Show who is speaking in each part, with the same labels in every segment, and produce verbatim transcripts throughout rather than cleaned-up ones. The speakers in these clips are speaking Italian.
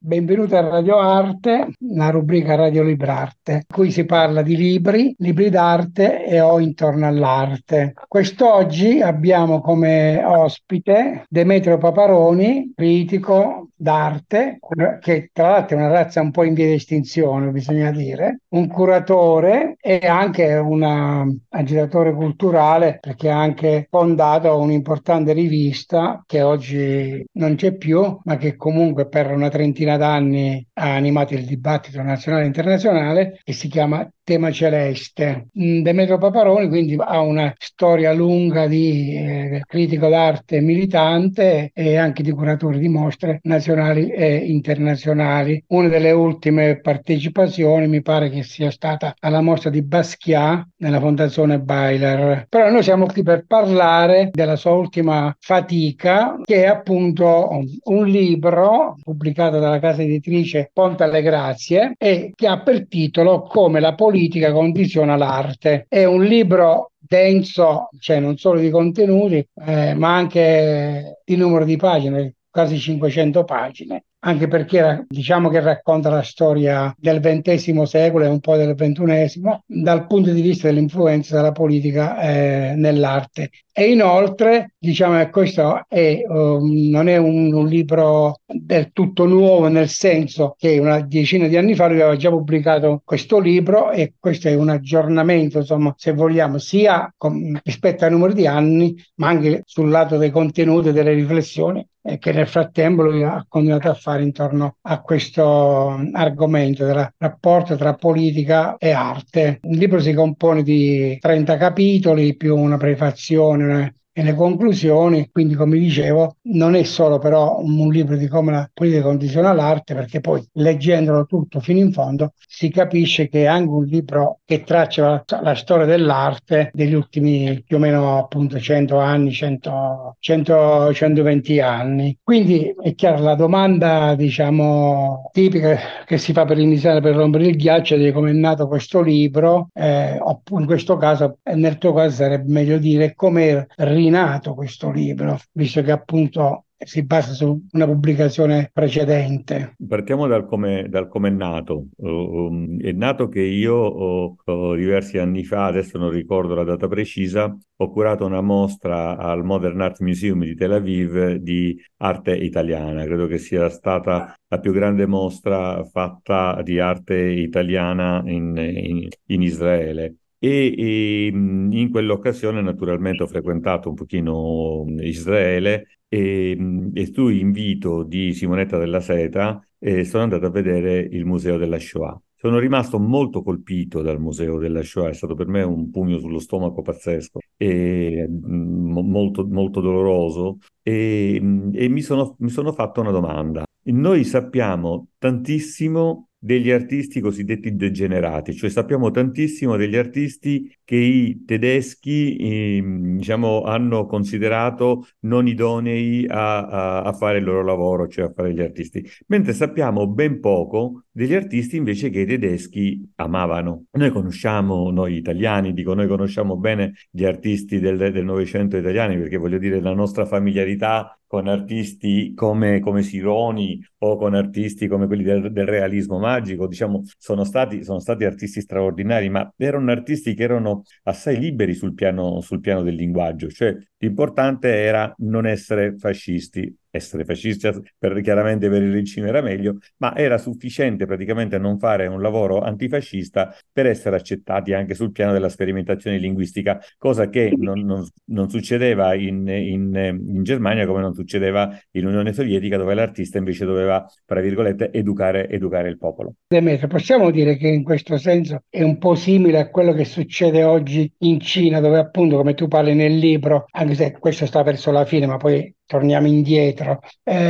Speaker 1: Benvenuti a Radio Arte, la rubrica Radio Librarte. Qui si parla di libri, libri d'arte e o intorno all'arte. Quest'oggi abbiamo come ospite Demetrio Paparoni, critico d'arte, che tra l'altro è una razza un po' in via di estinzione, bisogna dire, un curatore e anche un agitatore culturale, perché ha anche fondato un'importante rivista che oggi non c'è più, ma che comunque per una trentina d'anni ha animato il dibattito nazionale e internazionale, e si chiama Tema Celeste. Mm, Demetrio Paparoni quindi ha una storia lunga di eh, critico d'arte militante e anche di curatore di mostre nazionali e internazionali. Una delle ultime partecipazioni mi pare che sia stata alla mostra di Basquiat nella Fondazione Baylor. Però noi siamo qui per parlare della sua ultima fatica, che è appunto un libro pubblicato dalla casa editrice Ponte alle Grazie e che ha per titolo Come la politica condiziona l'arte. È un libro denso, cioè non solo di contenuti, eh, ma anche di numero di pagine, quasi cinquecento pagine, anche perché ra- diciamo che racconta la storia del ventesimo secolo e un po' del ventunesimo dal punto di vista dell'influenza della politica eh, nell'arte. E inoltre diciamo che questo è, um, non è un, un libro del tutto nuovo, nel senso che una decina di anni fa lui aveva già pubblicato questo libro, e questo è un aggiornamento, insomma, se vogliamo, sia com- rispetto ai numeri di anni, ma anche sul lato dei contenuti e delle riflessioni eh, che nel frattempo lui ha continuato a fare intorno a questo mm, argomento del rapporto tra politica e arte. Il libro si compone di trenta capitoli più una prefazione una- e le conclusioni, quindi come dicevo non è solo però un libro di come la politica condiziona l'arte, perché poi leggendolo tutto fino in fondo si capisce che è anche un libro che traccia la, la storia dell'arte degli ultimi più o meno appunto cento anni, cento, cento, centoventi anni. Quindi è chiaro, la domanda diciamo tipica che si fa per iniziare, per rompere il ghiaccio, di come è nato questo libro, eh, oppure in questo caso, e nel tuo caso sarebbe meglio dire come è rinato questo libro, visto che appunto si basa su una pubblicazione precedente.
Speaker 2: Partiamo dal come, dal come è nato. Uh, um, è nato che io ho, ho diversi anni fa, adesso non ricordo la data precisa, ho curato una mostra al Modern Art Museum di Tel Aviv di arte italiana. Credo che sia stata la più grande mostra fatta di arte italiana in, in- in Israele. E, e, mh, in quell'occasione naturalmente ho frequentato un pochino Israele e, mh, e su invito di Simonetta Della Seta eh, sono andato a vedere il Museo della Shoah. Sono rimasto molto colpito dal Museo della Shoah, è stato per me un pugno sullo stomaco pazzesco e mh, mo- molto, molto doloroso e, mh, e mi sono, mi sono fatto una domanda. Noi sappiamo tantissimo degli artisti cosiddetti degenerati, cioè sappiamo tantissimo degli artisti che i tedeschi, ehm, diciamo, hanno considerato non idonei a, a- a fare il loro lavoro, cioè a fare gli artisti, mentre sappiamo ben poco degli artisti invece che i tedeschi amavano. Noi conosciamo, noi italiani, dico, noi conosciamo bene gli artisti del, del Novecento italiani, perché voglio dire, la nostra familiarità con artisti come, come Sironi o con artisti come quelli del, del realismo magico, diciamo, sono stati, sono stati artisti straordinari, ma erano artisti che erano assai liberi sul piano, sul piano del linguaggio, cioè l'importante era non essere fascisti. Essere fascisti per, chiaramente per il regime era meglio, ma era sufficiente praticamente non fare un lavoro antifascista per essere accettati anche sul piano della sperimentazione linguistica, cosa che non, non- non succedeva in, in- in Germania, come non succedeva in Unione Sovietica, dove l'artista invece doveva, tra virgolette, educare, educare il popolo.
Speaker 1: Demetrio, possiamo dire che in questo senso è un po' simile a quello che succede oggi in Cina, dove appunto, come tu parli nel libro, anche se questo sta verso la fine, ma poi torniamo indietro,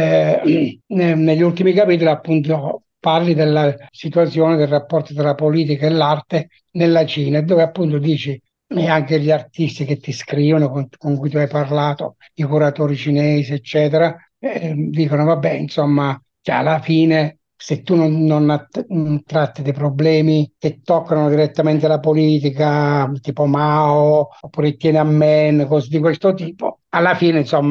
Speaker 1: eh, ne- negli ultimi capitoli appunto parli della situazione del rapporto tra la politica e l'arte nella Cina, dove appunto dici, e anche gli artisti che ti scrivono, con, con cui tu hai parlato, i curatori cinesi, eccetera, eh, dicono, vabbè, insomma, cioè alla fine se tu non, non att- non tratti dei problemi che toccano direttamente la politica, tipo Mao oppure Tiananmen, cose di questo tipo, alla fine, insomma,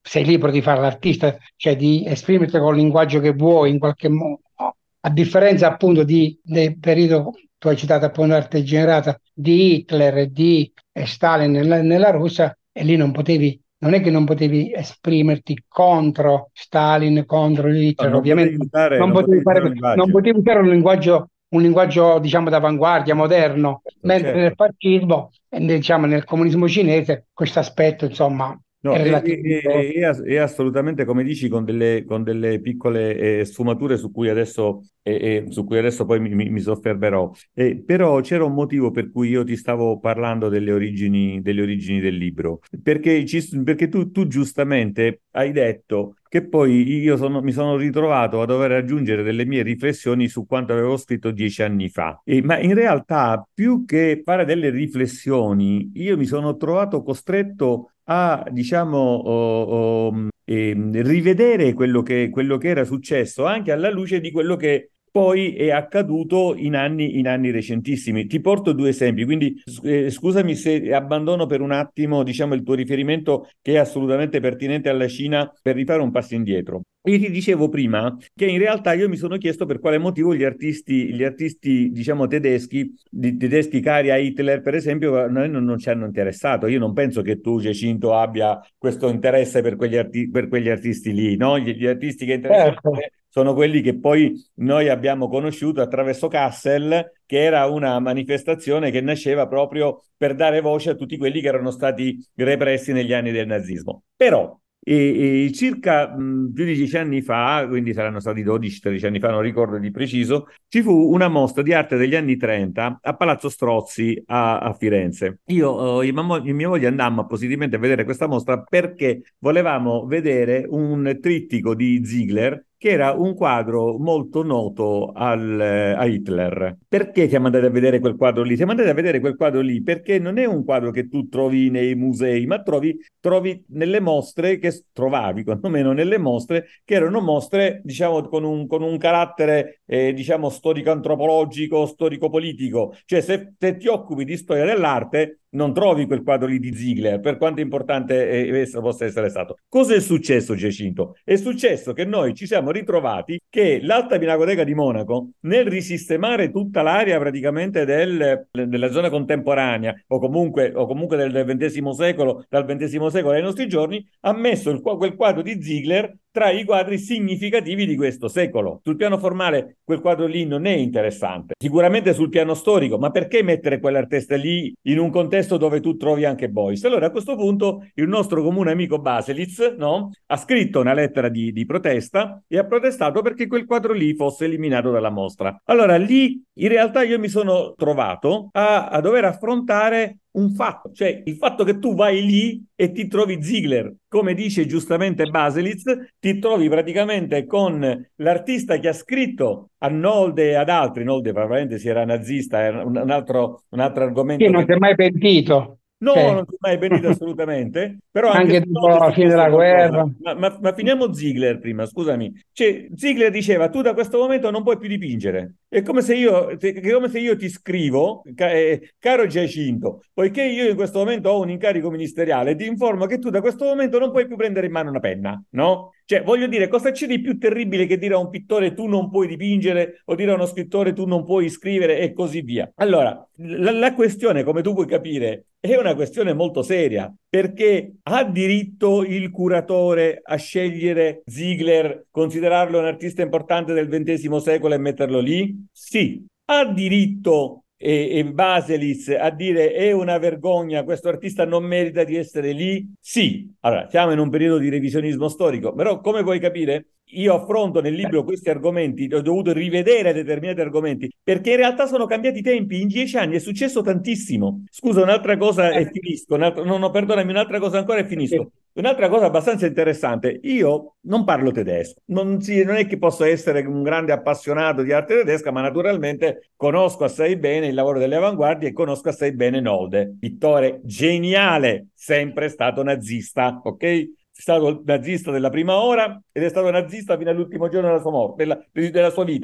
Speaker 1: sei libero di fare l'artista, cioè di esprimerti con il linguaggio che vuoi in qualche modo, a differenza appunto di, del periodo, tu hai citato appunto l'arte generata, di Hitler e di eh, Stalin nella, nella Russia, e lì non potevi, non è che non potevi esprimerti contro Stalin, contro
Speaker 2: No,
Speaker 1: Hitler,
Speaker 2: non potevi
Speaker 1: ovviamente
Speaker 2: usare,
Speaker 1: non
Speaker 2: non
Speaker 1: potevi
Speaker 2: potevi usare un
Speaker 1: fare, non
Speaker 2: linguaggio.
Speaker 1: potevi usare un linguaggio, un linguaggio diciamo d'avanguardia, moderno,
Speaker 2: Certo,
Speaker 1: mentre nel
Speaker 2: certo.
Speaker 1: fascismo e nel, diciamo, nel comunismo cinese questo aspetto insomma
Speaker 2: No,
Speaker 1: è
Speaker 2: è, è-
Speaker 1: relativamente.
Speaker 2: è- è ass- è assolutamente come dici, con delle, con delle piccole eh, sfumature su cui adesso, eh, eh, su cui adesso poi mi, mi- mi soffermerò. Eh, però c'era un motivo per cui io ti stavo parlando delle origini, delle origini del libro, perché, ci- perché tu, tu giustamente hai detto che poi io sono- mi sono ritrovato a dover aggiungere delle mie riflessioni su quanto avevo scritto dieci anni fa. E- ma in realtà, più che fare delle riflessioni, io mi sono trovato costretto a, diciamo, o- o, ehm, rivedere quello che, quello che era successo anche alla luce di quello che poi è accaduto in anni, in anni recentissimi. Ti porto due esempi, quindi s- eh, scusami se abbandono per un attimo, diciamo, il tuo riferimento che è assolutamente pertinente alla Cina per rifare un passo indietro. Io ti dicevo prima che in realtà io mi sono chiesto per quale motivo gli artisti, gli artisti diciamo, tedeschi, di- tedeschi cari a Hitler, per esempio, a noi non, non ci hanno interessato. Io non penso che tu, Giacinto, abbia questo interesse per quegli, arti- per quegli artisti lì, no? Gli, gli artisti che interessano a
Speaker 1: Certo.
Speaker 2: te sono quelli che poi noi abbiamo conosciuto attraverso Kassel, che era una manifestazione che nasceva proprio per dare voce a tutti quelli che erano stati repressi negli anni del nazismo. Però e, e circa mh, più di dieci anni fa, quindi saranno stati dodici tredici anni fa, non ricordo di preciso, ci fu una mostra di arte degli anni trenta a Palazzo Strozzi a, a Firenze. Io eh, e mamma- e mia moglie andammo appositamente a vedere questa mostra perché volevamo vedere un trittico di Ziegler che era un quadro molto noto al, eh, a Hitler. Perché siamo andati a vedere quel quadro lì? Siamo andati a vedere quel quadro lì perché non è un quadro che tu trovi nei musei, ma trovi, trovi nelle mostre che trovavi, quantomeno nelle mostre, che erano mostre, diciamo, con un, con un carattere, eh, diciamo, storico-antropologico, storico-politico. Cioè, se, se ti occupi di storia dell'arte, non trovi quel quadro lì di Ziegler, per quanto importante eh, esso possa essere stato. Cosa è successo, Giacinto? È successo che noi ci siamo ritrovati che l'Alta Pinacoteca di Monaco, nel risistemare tutta l'area praticamente del, della zona contemporanea, o comunque, o comunque del ventesimo secolo, dal ventesimo secolo ai nostri giorni, ha messo il, quel quadro di Ziegler tra i quadri significativi di questo secolo. Sul piano formale quel quadro lì non è interessante, sicuramente sul piano storico, ma perché mettere quell'artista lì in un contesto dove tu trovi anche Beuys? Allora a questo punto il nostro comune amico Baselitz, no, ha scritto una lettera di, di protesta e ha protestato perché quel quadro lì fosse eliminato dalla mostra. Allora lì in realtà io mi sono trovato a, a dover affrontare un fatto, cioè il fatto che tu vai lì e ti trovi Ziegler, come dice giustamente Baselitz, ti trovi praticamente con l'artista che ha scritto a Nolde e ad altri, Nolde probabilmente si era nazista, era un, un altro, un altro
Speaker 1: Che
Speaker 2: argomento
Speaker 1: non
Speaker 2: che
Speaker 1: si è mai pentito,
Speaker 2: no, non
Speaker 1: cioè,
Speaker 2: si è mai pentito assolutamente, però anche
Speaker 1: anche
Speaker 2: su
Speaker 1: dopo
Speaker 2: Nolde è
Speaker 1: la fine
Speaker 2: successo
Speaker 1: della
Speaker 2: qualcosa.
Speaker 1: guerra.
Speaker 2: Ma, ma, ma finiamo Ziegler prima, scusami. Cioè, Ziegler diceva, tu da questo momento non puoi più dipingere. È come se io, è come se io ti scrivo, ca- eh, caro Giacinto, poiché io in questo momento ho un incarico ministeriale, ti informo che tu da questo momento non puoi più prendere in mano una penna, no? Cioè, voglio dire, cosa c'è di più terribile che dire a un pittore tu non puoi dipingere o dire a uno scrittore tu non puoi scrivere e così via? Allora, la, la questione, come tu puoi capire, è una questione molto seria, perché ha diritto il curatore a scegliere Ziegler, considerarlo un artista importante del ventesimo secolo e metterlo lì? Sì. Ha diritto e, e Baselitz a dire è una vergogna, questo artista non merita di essere lì? Sì. Allora, siamo in un periodo di revisionismo storico, però come puoi capire, io affronto nel libro questi argomenti, ho dovuto rivedere determinati argomenti, perché in realtà sono cambiati i tempi, in dieci anni è successo tantissimo. Scusa, un'altra cosa e finisco, un altro, no, no, perdonami, un'altra cosa ancora e finisco.
Speaker 1: Sì.
Speaker 2: Un'altra cosa abbastanza interessante, io non parlo tedesco, non, si, non è che posso essere un grande appassionato di arte tedesca, ma naturalmente conosco assai bene il lavoro delle avanguardie e conosco assai bene Nolde, pittore geniale, sempre stato nazista, ok? È stato nazista della prima ora ed è stato nazista fino all'ultimo giorno della sua morte, della, della sua vita.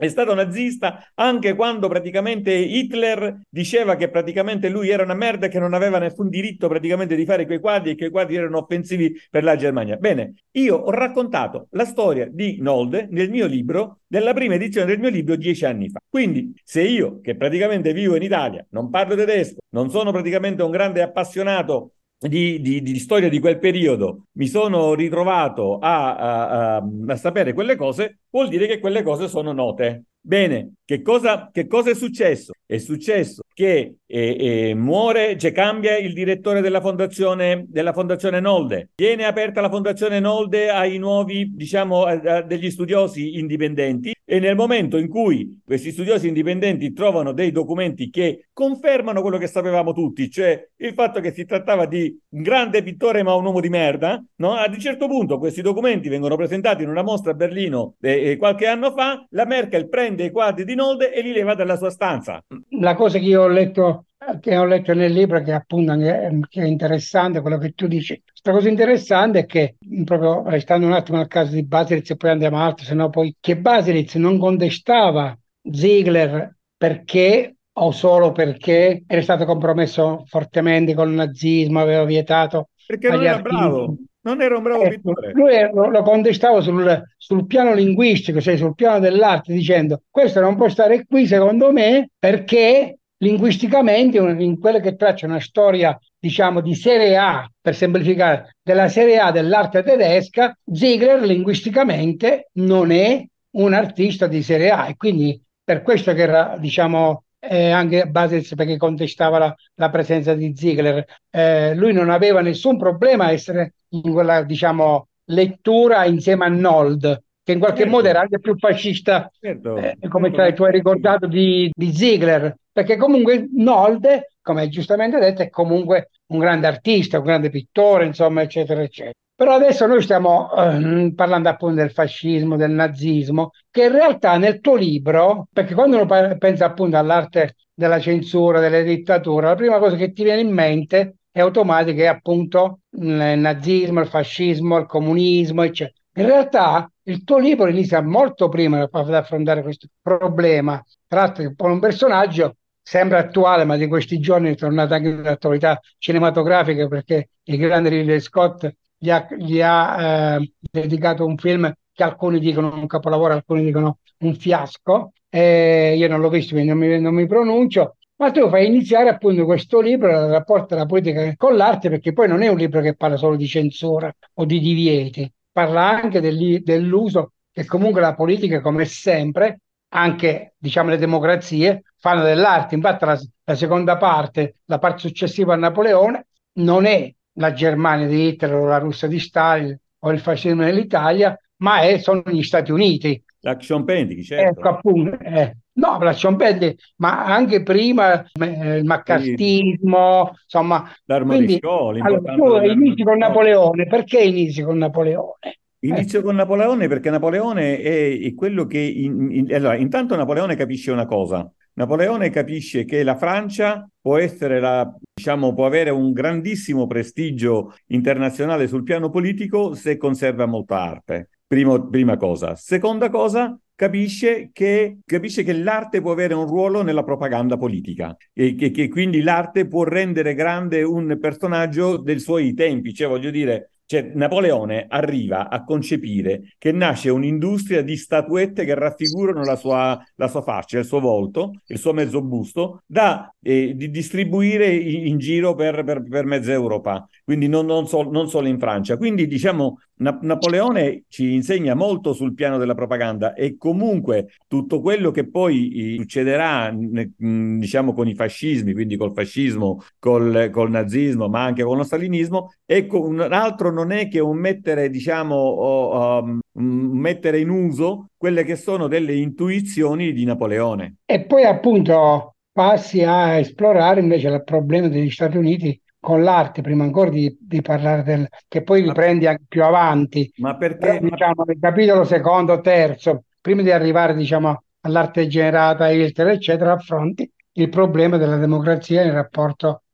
Speaker 2: È stato nazista anche quando praticamente Hitler diceva che praticamente lui era una merda e che non aveva nessun diritto praticamente di fare quei quadri e che i quadri erano offensivi per la Germania. Bene, io ho raccontato la storia di Nolde nel mio libro, nella prima edizione del mio libro dieci anni fa. Quindi se io, che praticamente vivo in Italia, non parlo tedesco, non sono praticamente un grande appassionato di, di, di storia di quel periodo, mi sono ritrovato a, a, a, a sapere quelle cose, vuol dire che quelle cose sono note. Bene, che cosa, che cosa è successo? È successo che eh, eh, muore, cioè cambia il direttore della fondazione, della fondazione Nolde. Viene aperta la fondazione Nolde ai nuovi, diciamo, a, a degli studiosi indipendenti e nel momento in cui questi studiosi indipendenti trovano dei documenti che confermano quello che sapevamo tutti, cioè il fatto che si trattava di un grande pittore ma un uomo di merda, no? Ad un certo punto questi documenti vengono presentati in una mostra a Berlino eh, eh, qualche anno fa, la Merkel prende i quadri di Nolde e li leva dalla sua stanza.
Speaker 1: La cosa che io ho letto, che ho letto nel libro, che appunto è, che è interessante, quello che tu dici. Questa cosa interessante è che, proprio restando un attimo al caso di Baselitz e poi andiamo avanti, se no poi, che Baselitz non contestava Ziegler perché o solo perché era stato compromesso fortemente col nazismo, aveva vietato
Speaker 2: Perché non
Speaker 1: agli
Speaker 2: era
Speaker 1: artisti.
Speaker 2: bravo, non era un bravo
Speaker 1: Ecco,
Speaker 2: pittore.
Speaker 1: lui è- lo, lo contestava sul, sul piano linguistico, cioè sul piano dell'arte, dicendo questo non può stare qui secondo me perché linguisticamente un- in quelle che traccia una storia, diciamo, di serie A, per semplificare, della serie A dell'arte tedesca, Ziegler linguisticamente non è un artista di serie A e quindi per questo che era, diciamo, eh, anche Baselitz perché contestava la, la presenza di Ziegler. Eh, lui non aveva nessun problema a essere in quella, diciamo, lettura insieme a Nold, che in qualche modo
Speaker 2: Certo,
Speaker 1: era anche più fascista,
Speaker 2: certo,
Speaker 1: eh, come
Speaker 2: certo,
Speaker 1: tu
Speaker 2: ma
Speaker 1: hai ricordato, di, di Ziegler, perché comunque Nold, come hai giustamente detto, è comunque un grande artista, un grande pittore, insomma, eccetera, eccetera. Però adesso noi stiamo ehm, parlando appunto del fascismo, del nazismo, che in realtà nel tuo libro, perché quando uno pa- pensa appunto all'arte della censura, delle dittature, la prima cosa che ti viene in mente è automatica, è appunto il nazismo, il fascismo, il comunismo, eccetera. In realtà il tuo libro inizia molto prima ad affrontare questo problema. Tra l'altro, è un personaggio sembra attuale, ma di questi giorni è tornato anche in attualità cinematografica perché il grande Ridley Scott gli ha, gli ha eh, dedicato un film che alcuni dicono un capolavoro, alcuni dicono un fiasco. Eh, io non l'ho visto, quindi non mi, non mi pronuncio. Ma tu fai iniziare appunto questo libro, il rapporto della politica con l'arte, perché poi non è un libro che parla solo di censura o di divieti, parla anche dell'i- dell'uso che comunque la politica, come sempre, anche diciamo le democrazie, fanno dell'arte. Infatti la, la seconda parte, la parte successiva a Napoleone, non è la Germania di Hitler o la Russia di Stalin o il fascismo dell'Italia, ma è, sono gli Stati Uniti.
Speaker 2: l'action painting,
Speaker 1: Ecco
Speaker 2: certo.
Speaker 1: appunto, eh, no, la Schomburg, ma anche prima eh, il
Speaker 2: Quindi
Speaker 1: maccartismo, insomma,
Speaker 2: l'Armory
Speaker 1: quindi
Speaker 2: Show,
Speaker 1: allora,
Speaker 2: l'importanza
Speaker 1: tu
Speaker 2: dell'Armory
Speaker 1: inizi con
Speaker 2: Show.
Speaker 1: Napoleone, perché inizi con Napoleone? Eh,
Speaker 2: Inizio con Napoleone perché Napoleone è, è quello che... in- in- allora, intanto Napoleone capisce una cosa. Napoleone capisce che la Francia può essere la, diciamo, può avere un grandissimo prestigio internazionale sul piano politico se conserva molta arte. Primo- prima cosa. Seconda cosa, capisce che, capisce che l'arte può avere un ruolo nella propaganda politica e che, che quindi l'arte può rendere grande un personaggio dei suoi tempi. Cioè, voglio dire, cioè, Napoleone arriva a concepire che nasce un'industria di statuette che raffigurano la sua, la sua faccia, il suo volto, il suo mezzo busto, da eh, di distribuire in, in giro per, per, per mezza Europa, quindi non, non, so, non solo in Francia. Quindi, diciamo, Na- Napoleone ci insegna molto sul piano della propaganda e comunque tutto quello che poi eh, succederà, ne- mh, diciamo, con i fascismi, quindi col fascismo, col, col nazismo, ma anche con lo stalinismo, ecco, un altro non è che un mettere, diciamo, o, um, mettere in uso quelle che sono delle intuizioni di Napoleone.
Speaker 1: E poi appunto passi a esplorare invece il problema degli Stati Uniti con l'arte, prima ancora di, di parlare del, che poi
Speaker 2: Ma,
Speaker 1: riprendi anche più avanti,
Speaker 2: ma
Speaker 1: però
Speaker 2: perché? Ma,
Speaker 1: diciamo nel capitolo secondo, terzo, prima di arrivare diciamo all'arte generata, Hitler, eccetera, affronti il problema della democrazia in rapporto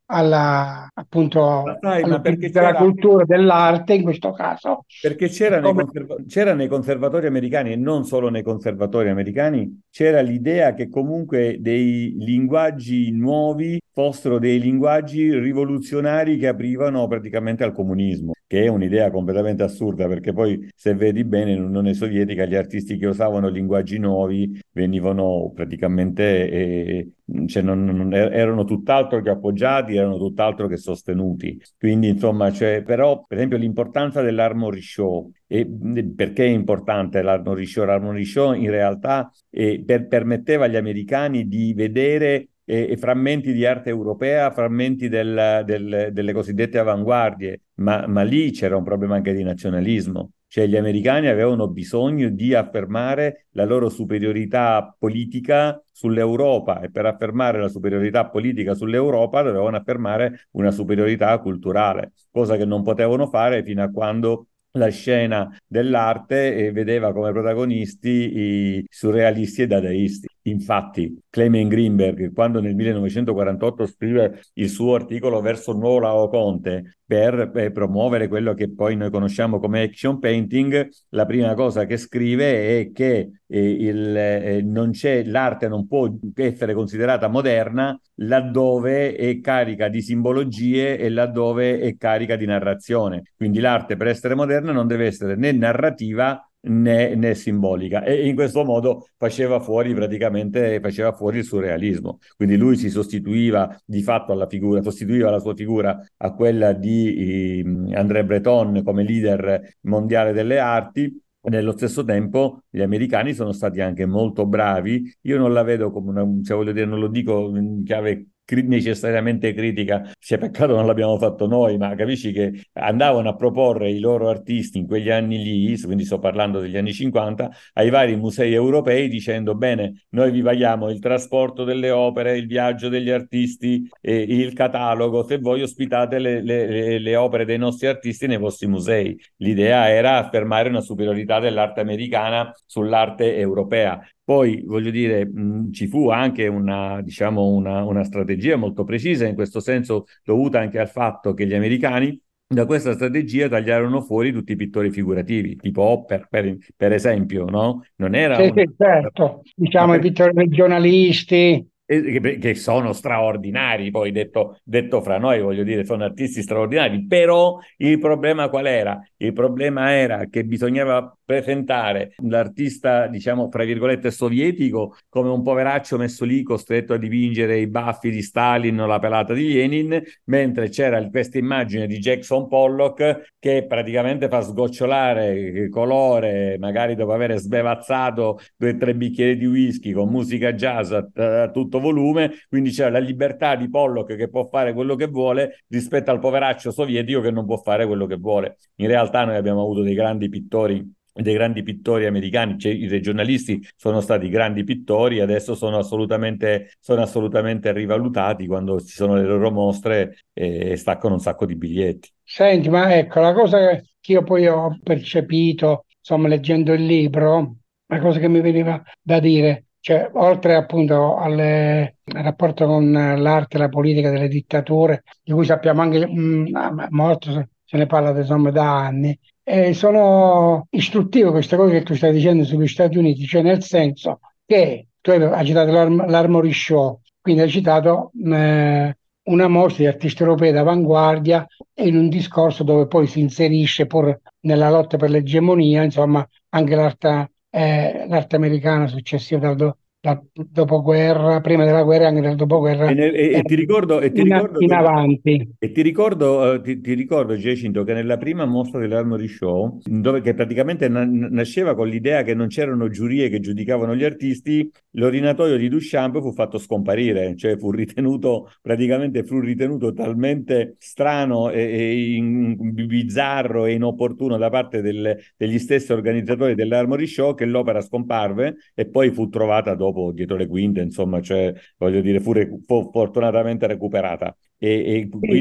Speaker 1: alla,
Speaker 2: Ma
Speaker 1: appunto,
Speaker 2: sai, ma
Speaker 1: all'utilizzo
Speaker 2: perché
Speaker 1: della
Speaker 2: c'era
Speaker 1: cultura, dell'arte in questo caso.
Speaker 2: Perché
Speaker 1: E
Speaker 2: c'era nei,
Speaker 1: come
Speaker 2: conserva- c'era nei conservatori americani e non solo nei conservatori americani, c'era l'idea che comunque dei linguaggi nuovi fossero dei linguaggi rivoluzionari che aprivano praticamente al comunismo, che è un'idea completamente assurda perché poi se vedi bene in Unione Sovietica gli artisti che usavano linguaggi nuovi venivano praticamente, eh, cioè non- non- erano tutt'altro che appoggiati, erano tutt'altro che sostenuti. Quindi, insomma, cioè, però, per esempio, l'importanza dell'Armory Show. E mh, perché è importante l'Armory Show? L'Armory Show in realtà eh, per- permetteva agli americani di vedere eh, frammenti di arte europea, frammenti del- del- delle cosiddette avanguardie, ma, ma lì c'era un problema anche di nazionalismo. Cioè gli americani avevano bisogno di affermare la loro superiorità politica sull'Europa e per affermare la superiorità politica sull'Europa dovevano affermare una superiorità culturale, cosa che non potevano fare fino a quando la scena dell'arte eh, vedeva come protagonisti i surrealisti e dadaisti. Infatti, Clement Greenberg, quando nel millenovecentoquarantotto scrive il suo articolo verso il nuovo Laocoonte per eh, promuovere quello che poi noi conosciamo come action painting, la prima cosa che scrive è che eh, il, eh, non c'è, l'arte non può essere considerata moderna laddove è carica di simbologie e laddove è carica di narrazione. Quindi l'arte per essere moderna non deve essere né narrativa né, né simbolica e in questo modo faceva fuori praticamente faceva fuori il surrealismo. Quindi lui si sostituiva di fatto alla figura, sostituiva la sua figura a quella di eh, André Breton come leader mondiale delle arti. Nello stesso tempo gli americani sono stati anche molto bravi. Io non la vedo come una, cioè voglio dire, non lo dico in chiave cri- necessariamente critica, sia peccato non l'abbiamo fatto noi, ma capisci che andavano a proporre i loro artisti in quegli anni lì, quindi sto parlando degli anni cinquanta, ai vari musei europei dicendo bene, noi vi paghiamo il trasporto delle opere, il viaggio degli artisti, eh, il catalogo, se voi ospitate le, le, le opere dei nostri artisti nei vostri musei. L'idea era affermare una superiorità dell'arte americana sull'arte europea. Poi, voglio dire, mh, ci fu anche una, diciamo, una, una strategia molto precisa, in questo senso dovuta anche al fatto che gli americani da questa strategia tagliarono fuori tutti i pittori figurativi, tipo Hopper, per, per esempio, no? Non era
Speaker 1: sì,
Speaker 2: un...
Speaker 1: sì, certo,
Speaker 2: Ma
Speaker 1: diciamo i
Speaker 2: per,
Speaker 1: pittori regionalisti.
Speaker 2: eh, che, che sono straordinari, poi detto, detto fra noi, voglio dire, sono artisti straordinari, però il problema qual era? Il problema era che bisognava presentare l'artista, diciamo, fra virgolette, sovietico come un poveraccio messo lì costretto a dipingere i baffi di Stalin o la pelata di Lenin, mentre c'era questa immagine di Jackson Pollock che praticamente fa sgocciolare colore, magari dopo aver sbevazzato due o tre bicchieri di whisky con musica jazz a, a tutto volume, quindi c'è la libertà di Pollock che può fare quello che vuole rispetto al poveraccio sovietico che non può fare quello che vuole. In realtà noi abbiamo avuto dei grandi pittori dei grandi pittori americani, cioè i regionalisti sono stati grandi pittori, adesso sono assolutamente, sono assolutamente rivalutati quando ci sono le loro mostre e staccano un sacco di biglietti.
Speaker 1: Senti, ma ecco, la cosa che io poi ho percepito, insomma, leggendo il libro, la cosa che mi veniva da dire, cioè, oltre appunto alle- al rapporto con l'arte e la politica delle dittature, di cui sappiamo anche mh, molto, se se ne parla insomma da anni, e sono istruttive queste cose che tu stai dicendo sugli Stati Uniti, cioè nel senso che tu hai hai citato l'Arm- l'Armory Show, quindi hai citato mh, una mostra di artisti europei d'avanguardia e in un discorso dove poi si inserisce pur nella lotta per l'egemonia, insomma, anche l'arte eh, l'arte americana successiva dal, do- dal dopoguerra, prima della guerra e anche dal
Speaker 2: E,
Speaker 1: dopoguerra,
Speaker 2: ne- e-
Speaker 1: eh,
Speaker 2: e ti ricordo, e ti
Speaker 1: in,
Speaker 2: ricordo
Speaker 1: in
Speaker 2: che
Speaker 1: avanti.
Speaker 2: E ti ricordo, eh, ti, ti ricordo, Giacinto, che nella prima mostra dell'Armory Show, dove che praticamente na- nasceva con l'idea che non c'erano giurie che giudicavano gli artisti, l'ordinatorio di Duchamp fu fatto scomparire, cioè fu ritenuto, praticamente fu ritenuto talmente strano e, e in- bizzarro e inopportuno da parte del- degli stessi organizzatori dell'Armory Show che l'opera scomparve e poi fu trovata dopo dietro le quinte, insomma, cioè, voglio dire, fu, recu- fu fortunatamente recuperata. E, e
Speaker 1: Sì,
Speaker 2: quindi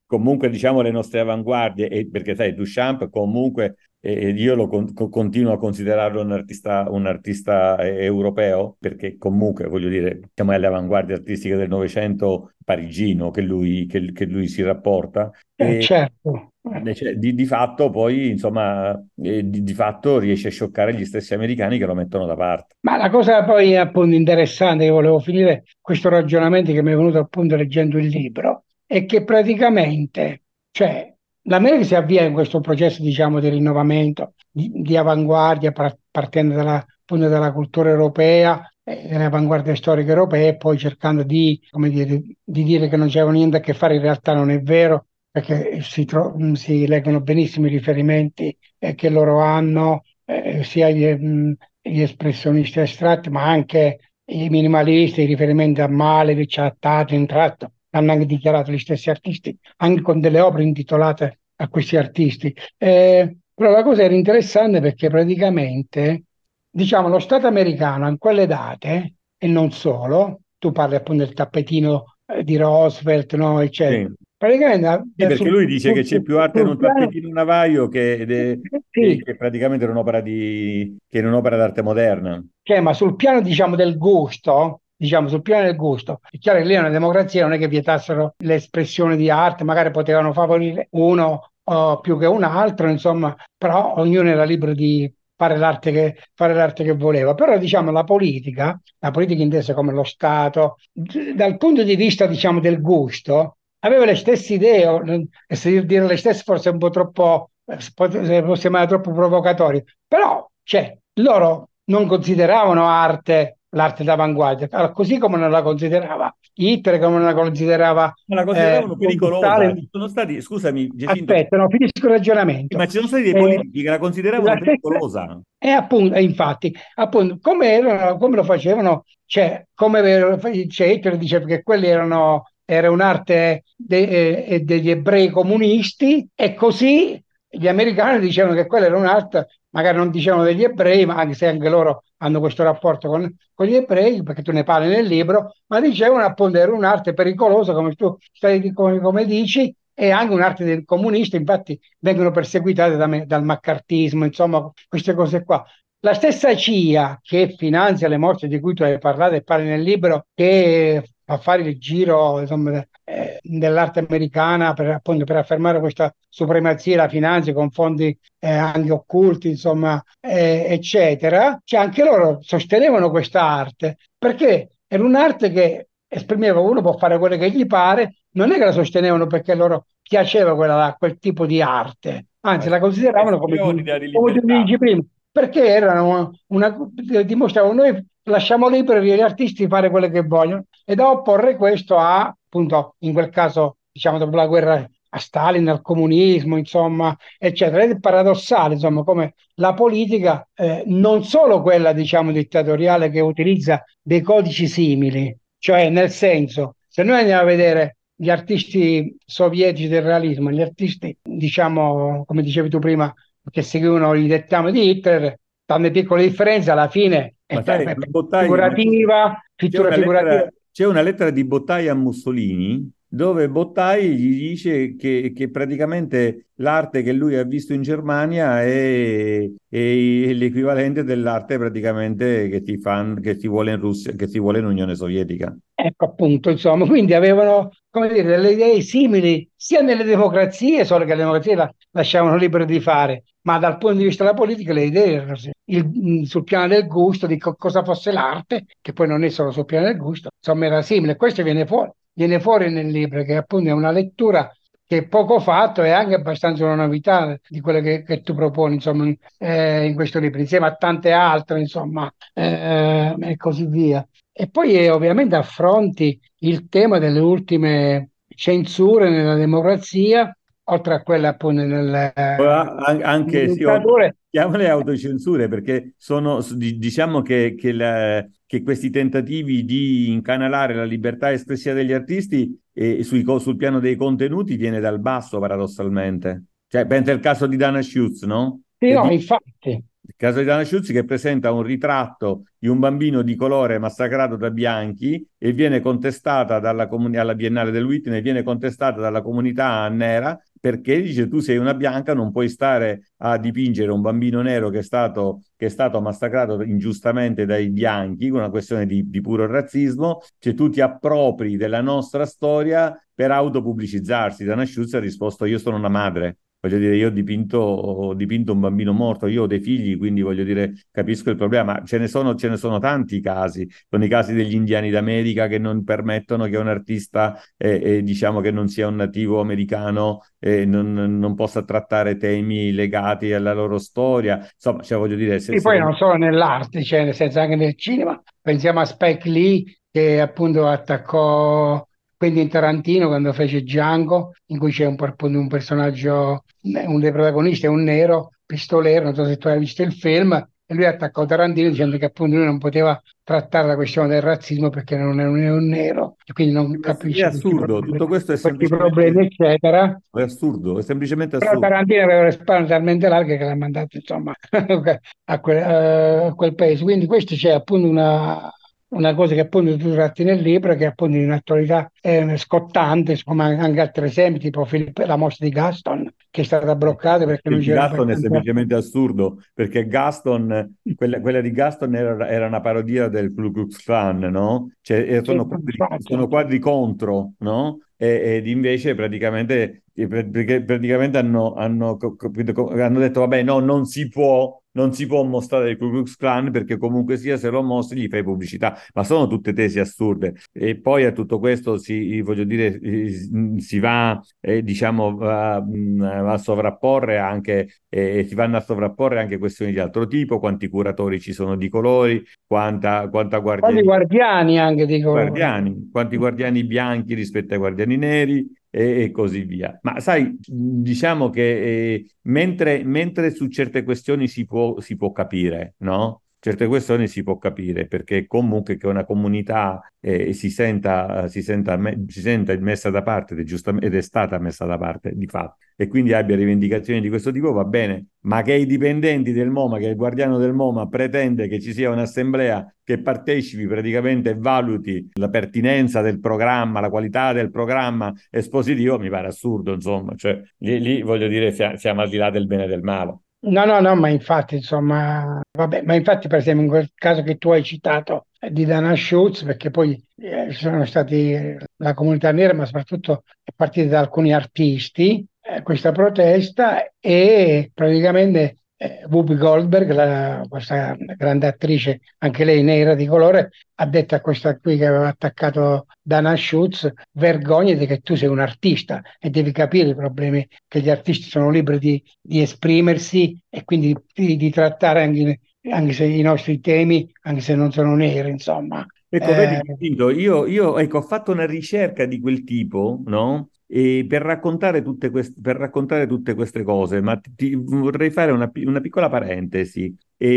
Speaker 2: comunque diciamo le nostre avanguardie, e perché sai, Duchamp comunque eh, io lo con- co- continuo a considerarlo un artista, un artista eh, europeo, perché comunque voglio dire, siamo alle avanguardie artistiche del Novecento parigino che lui, che, che lui si rapporta.
Speaker 1: Eh,
Speaker 2: E
Speaker 1: certo. Eh.
Speaker 2: invece di, di fatto poi, insomma, eh, di, di fatto riesce a scioccare gli stessi americani che lo mettono da parte.
Speaker 1: Ma la cosa poi appunto interessante che volevo finire questo ragionamento che mi è venuto appunto leggendo il libro è che praticamente, cioè, l'America si avvia in questo processo, diciamo, di rinnovamento, di, di avanguardia, par- partendo dalla, appunto dalla cultura europea, eh, delle avanguardie storiche europee, e poi cercando di, come dire, di dire che non c'era niente a che fare, in realtà non è vero, perché si, tro- si leggono benissimo i riferimenti eh, che loro hanno, eh, sia gli, mh, gli espressionisti astratti, ma anche i minimalisti, i riferimenti a Malevich, a Tatlin, tratto, hanno anche dichiarato gli stessi artisti, anche con delle opere intitolate a questi artisti. Eh, però la cosa era interessante perché praticamente, diciamo, lo Stato americano in quelle date, e non solo, tu parli appunto del tappetino eh, di Roosevelt, no, eccetera,
Speaker 2: Sì.
Speaker 1: praticamente
Speaker 2: Sì,
Speaker 1: eh,
Speaker 2: perché
Speaker 1: sul,
Speaker 2: lui dice che
Speaker 1: sul-
Speaker 2: c'è più arte in
Speaker 1: sul
Speaker 2: un
Speaker 1: piano,
Speaker 2: tappetino navaio che, ed è- che,
Speaker 1: sì,
Speaker 2: che praticamente è un'opera di, che è un'opera d'arte moderna.
Speaker 1: cioè, ma sul piano, diciamo, del gusto, diciamo, sul piano del gusto, è chiaro che lì è una democrazia, non è che vietassero l'espressione di arte, magari potevano favorire uno o più che un altro, insomma, però ognuno era libero di fare l'arte che, fare l'arte che voleva. Però, diciamo, la politica, la politica intesa come lo Stato, d- dal punto di vista, diciamo, del gusto, aveva le stesse idee, o- e se dire le stesse forse è un po' troppo, eh, pot- se fosse mai troppo provocatorio, però, cioè, loro non consideravano arte l'arte d'avanguardia, allora, così come non la considerava Hitler, come non la considerava
Speaker 2: Ma la
Speaker 1: eh,
Speaker 2: consideravano
Speaker 1: appunto
Speaker 2: pericolosa. Ci
Speaker 1: Stalin.
Speaker 2: sono stati, scusami, Giacinto,
Speaker 1: Aspetta, no, finisco il
Speaker 2: sì,
Speaker 1: ragionamento.
Speaker 2: ma ci sono stati dei
Speaker 1: Eh,
Speaker 2: politici che la consideravano
Speaker 1: la stessa,
Speaker 2: pericolosa.
Speaker 1: e appunto, e infatti, appunto, come, erano, come lo facevano, cioè, come cioè, Hitler diceva che quelli erano, era un'arte de- eh, degli ebrei comunisti, e così gli americani dicevano che quella era un'arte, magari non dicevano degli ebrei, ma anche se anche loro hanno questo rapporto con, con gli ebrei, perché tu ne parli nel libro, ma dicevano appunto era un'arte pericolosa, come tu stai, come, come dici, e anche un'arte del comunista, infatti vengono perseguitate da me- dal maccartismo, insomma, queste cose qua. La stessa C I A che finanzia le morti di cui tu hai parlato e parli nel libro, che fa fare il giro, insomma, eh, dell'arte americana per, appunto, per affermare questa supremazia, la finanzia con fondi eh, anche occulti, insomma, eh, eccetera, cioè anche loro sostenevano questa arte perché era un'arte che esprimeva, uno può fare quello che gli pare, non è che la sostenevano perché loro piaceva quella, quel tipo di arte,
Speaker 2: Ma
Speaker 1: anzi la consideravano come,
Speaker 2: espressioni
Speaker 1: tu-
Speaker 2: di
Speaker 1: come tu
Speaker 2: libertà.
Speaker 1: dici prima, perché erano una, dimostravano noi lasciamo liberi gli artisti di fare quello che vogliono, e da opporre questo a, appunto, in quel caso, diciamo, dopo la guerra, a Stalin, al comunismo, insomma, eccetera. Ed è paradossale, insomma, come la politica, eh, non solo quella, diciamo, dittatoriale che utilizza dei codici simili, cioè nel senso, se noi andiamo a vedere gli artisti sovietici del realismo, gli artisti, diciamo, come dicevi tu prima, che seguivano i dettami di Hitler, tante piccole differenze, alla fine è,
Speaker 2: Ma sai,
Speaker 1: è
Speaker 2: Bottai, ma c'è
Speaker 1: figurativa,
Speaker 2: c'è
Speaker 1: pittura
Speaker 2: una
Speaker 1: figurativa.
Speaker 2: lettera, c'è una lettera di Bottai a Mussolini dove Bottai gli dice che, che praticamente l'arte che lui ha visto in Germania è, è l'equivalente dell'arte praticamente che ti fan, che si vuole in Russia, che si vuole in Unione Sovietica.
Speaker 1: Ecco appunto, insomma, quindi avevano, come dire, delle idee simili sia nelle democrazie, solo che le democrazie la lasciavano libero di fare, ma dal punto di vista della politica le idee erano sì. Il- mh, sul piano del gusto, di co- cosa fosse l'arte, che poi non è solo sul piano del gusto, insomma era simile. Questo viene fuori, viene fuori nel libro, che appunto è una lettura che è poco fatto e anche abbastanza una novità di quelle che, che tu proponi, insomma, in, eh, in questo libro, insieme a tante altre, insomma, eh, e così via. E poi eh, ovviamente affronti il tema delle ultime censure nella democrazia, oltre a quelle appunto nel, eh,
Speaker 2: Ora, an-
Speaker 1: nelle
Speaker 2: Anche sì, o-
Speaker 1: dittature.
Speaker 2: chiamale autocensure perché sono, s- di- diciamo che, che la- che questi tentativi di incanalare la libertà espressiva degli artisti eh, sui co- sul piano dei contenuti viene dal basso paradossalmente. Cioè, pensa al caso di Dana Schutz, no?
Speaker 1: Sì,
Speaker 2: Che,
Speaker 1: no,
Speaker 2: di-
Speaker 1: infatti.
Speaker 2: caso di Dana Schultz, che presenta un ritratto di un bambino di colore massacrato da bianchi e viene contestata dalla comuni- alla Biennale del Whitney, viene contestata dalla comunità nera perché dice tu sei una bianca, non puoi stare a dipingere un bambino nero che è stato, che è stato massacrato ingiustamente dai bianchi, una questione di, di puro razzismo, cioè tu ti appropri della nostra storia per autopubblicizzarsi. Dana Schultz ha risposto io sono una madre. Voglio dire, io ho dipinto, ho dipinto un bambino morto, io ho dei figli, quindi voglio dire, capisco il problema, ma ce ne sono, ce ne sono tanti casi. Sono i casi degli indiani d'America che non permettono che un artista, eh, eh, diciamo che non sia un nativo americano, eh, non, non possa trattare temi legati alla loro storia. Insomma, cioè, voglio dire, se,
Speaker 1: E poi
Speaker 2: secondo
Speaker 1: non solo nell'arte, cioè nel senso anche nel cinema. Pensiamo a Spike Lee che appunto attaccò Quentin Tarantino quando fece Django, in cui c'è un, appunto un personaggio, uno dei protagonisti è un nero, pistolero, non so se tu hai visto il film, e lui attaccò Tarantino dicendo che appunto lui non poteva trattare la questione del razzismo perché non è un, è un nero, e quindi non
Speaker 2: è
Speaker 1: capisce questi
Speaker 2: assurdo,
Speaker 1: problemi,
Speaker 2: tutto questo è
Speaker 1: questi problemi,
Speaker 2: semplicemente
Speaker 1: eccetera.
Speaker 2: è assurdo, è semplicemente
Speaker 1: Però
Speaker 2: assurdo.
Speaker 1: Tarantino aveva le spalle talmente larghe che l'ha mandato insomma a quel, eh, a quel paese. Quindi questo c'è appunto una, una cosa che appunto tu tratti nel libro, che appunto in attualità è scottante, insomma anche altri esempi, tipo Filippo- la morte di Gaston, che è stata bloccata perché non
Speaker 2: Il di
Speaker 1: c'era
Speaker 2: Gaston è
Speaker 1: abbastanza.
Speaker 2: semplicemente assurdo, perché Gaston, quella, quella di Gaston era, era una parodia del Ku Klux Klan, no? Cioè, eh,
Speaker 1: Sì,
Speaker 2: sono quadri,
Speaker 1: infatti.
Speaker 2: sono quadri contro, no? E, ed invece praticamente, eh, perché praticamente hanno, hanno, co- co- hanno detto, vabbè, no, non si può, non si può mostrare il Ku Klux Klan perché comunque sia, se lo mostri gli fai pubblicità. Ma sono tutte tesi assurde. E poi a tutto questo si, voglio dire, eh, si va, eh, diciamo, va, mh, va a sovrapporre anche, eh, si vanno a sovrapporre anche questioni di altro tipo, quanti curatori ci sono di colori, quanta, quanta
Speaker 1: Quasi
Speaker 2: guardia
Speaker 1: guardiani anche di colore.
Speaker 2: guardiani, quanti guardiani bianchi rispetto ai guardiani neri e, e così via. Ma sai, diciamo che eh, mentre, mentre su certe questioni si può, si può capire, no? Certe questioni si può capire perché comunque che una comunità eh, si senta, si senta, me- si senta messa da parte ed è, giustamente, ed è stata messa da parte di fatto e quindi abbia rivendicazioni di questo tipo va bene, ma che i dipendenti del MoMA, che il guardiano del MoMA pretende che ci sia un'assemblea che partecipi praticamente e valuti la pertinenza del programma, la qualità del programma espositivo, mi pare assurdo, insomma, cioè lì, lì voglio dire sia- siamo al di là del bene e del male.
Speaker 1: No, no, no, ma infatti, insomma, vabbè, ma infatti, per esempio, in quel caso che tu hai citato eh, di Dana Schultz, perché poi eh, ci sono stati eh, la comunità nera, ma soprattutto è partita da alcuni artisti, eh, questa protesta, e praticamente eh, Whoopi Goldberg, la- questa grande attrice, anche lei nera di colore, ha detto a questa qui che aveva attaccato Dana Schultz, vergognati che tu sei un artista e devi capire i problemi, che gli artisti sono liberi di di esprimersi e quindi di, di trattare anche, anche se i nostri temi, anche se non sono neri, insomma.
Speaker 2: Ecco,
Speaker 1: Eh,
Speaker 2: vedi, Vinto, io, io ecco, ho fatto una ricerca di quel tipo, no? E per raccontare tutte queste, per raccontare tutte queste cose, ma ti, ti vorrei fare una, pi- una piccola parentesi.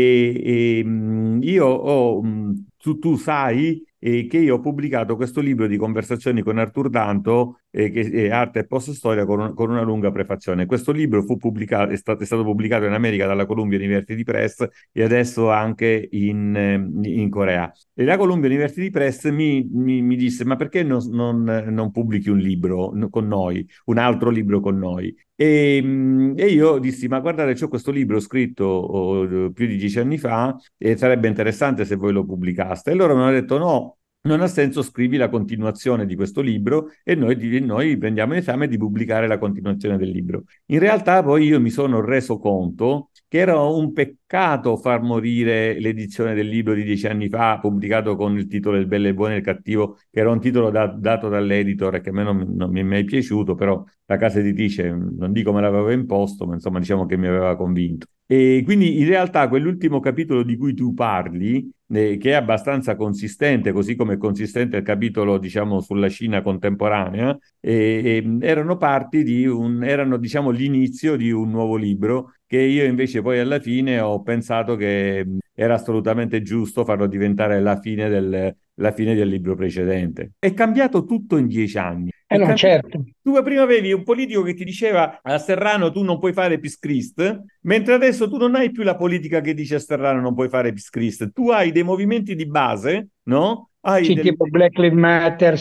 Speaker 2: E, e, mh, io ho, mh, tu, tu sai eh, che io ho pubblicato questo libro di conversazioni con Arthur Danto, eh, che è Arte e Post-Storia, con, un- con una lunga prefazione. Questo libro fu pubblicato, è stato, è stato pubblicato in America dalla Columbia University Press e adesso anche in, eh, in Corea. E la Columbia University Press mi, mi- mi disse: Ma perché non, non- non pubblichi un libro no- con noi, un altro libro con noi? E, mh, e io dissi: Ma guardate, c'ho questo libro scritto oh, più di dieci anni fa e sarebbe interessante se voi lo pubblicaste. E loro mi hanno detto: No. Non ha senso, scrivi la continuazione di questo libro e noi, di- noi prendiamo in esame di pubblicare la continuazione del libro. In realtà poi io mi sono reso conto che era un peccato far morire l'edizione del libro di dieci anni fa, pubblicato con il titolo Il bello, il buono e il cattivo, che era un titolo da- dato dall'editor e che a me non, non mi è mai piaciuto, però la casa editrice, non dico me l'aveva imposto, ma insomma diciamo che mi aveva convinto. E quindi in realtà quell'ultimo capitolo di cui tu parli, eh, che è abbastanza consistente, così come è consistente il capitolo, diciamo, sulla Cina contemporanea, e, e erano parti di un, erano, diciamo, l'inizio di un nuovo libro che io invece poi alla fine ho pensato che mh, era assolutamente giusto farlo diventare la fine del, la fine del libro precedente. È cambiato tutto in dieci anni.
Speaker 1: Eh
Speaker 2: È
Speaker 1: no,
Speaker 2: cambiato.
Speaker 1: certo.
Speaker 2: Tu prima avevi un politico che ti diceva a Serrano tu non puoi fare Peace Christ, mentre adesso tu non hai più la politica che dice a Serrano non puoi fare Peace Christ. Tu hai dei movimenti di base, no? Hai
Speaker 1: Sì,
Speaker 2: delle...
Speaker 1: tipo Black Lives Matter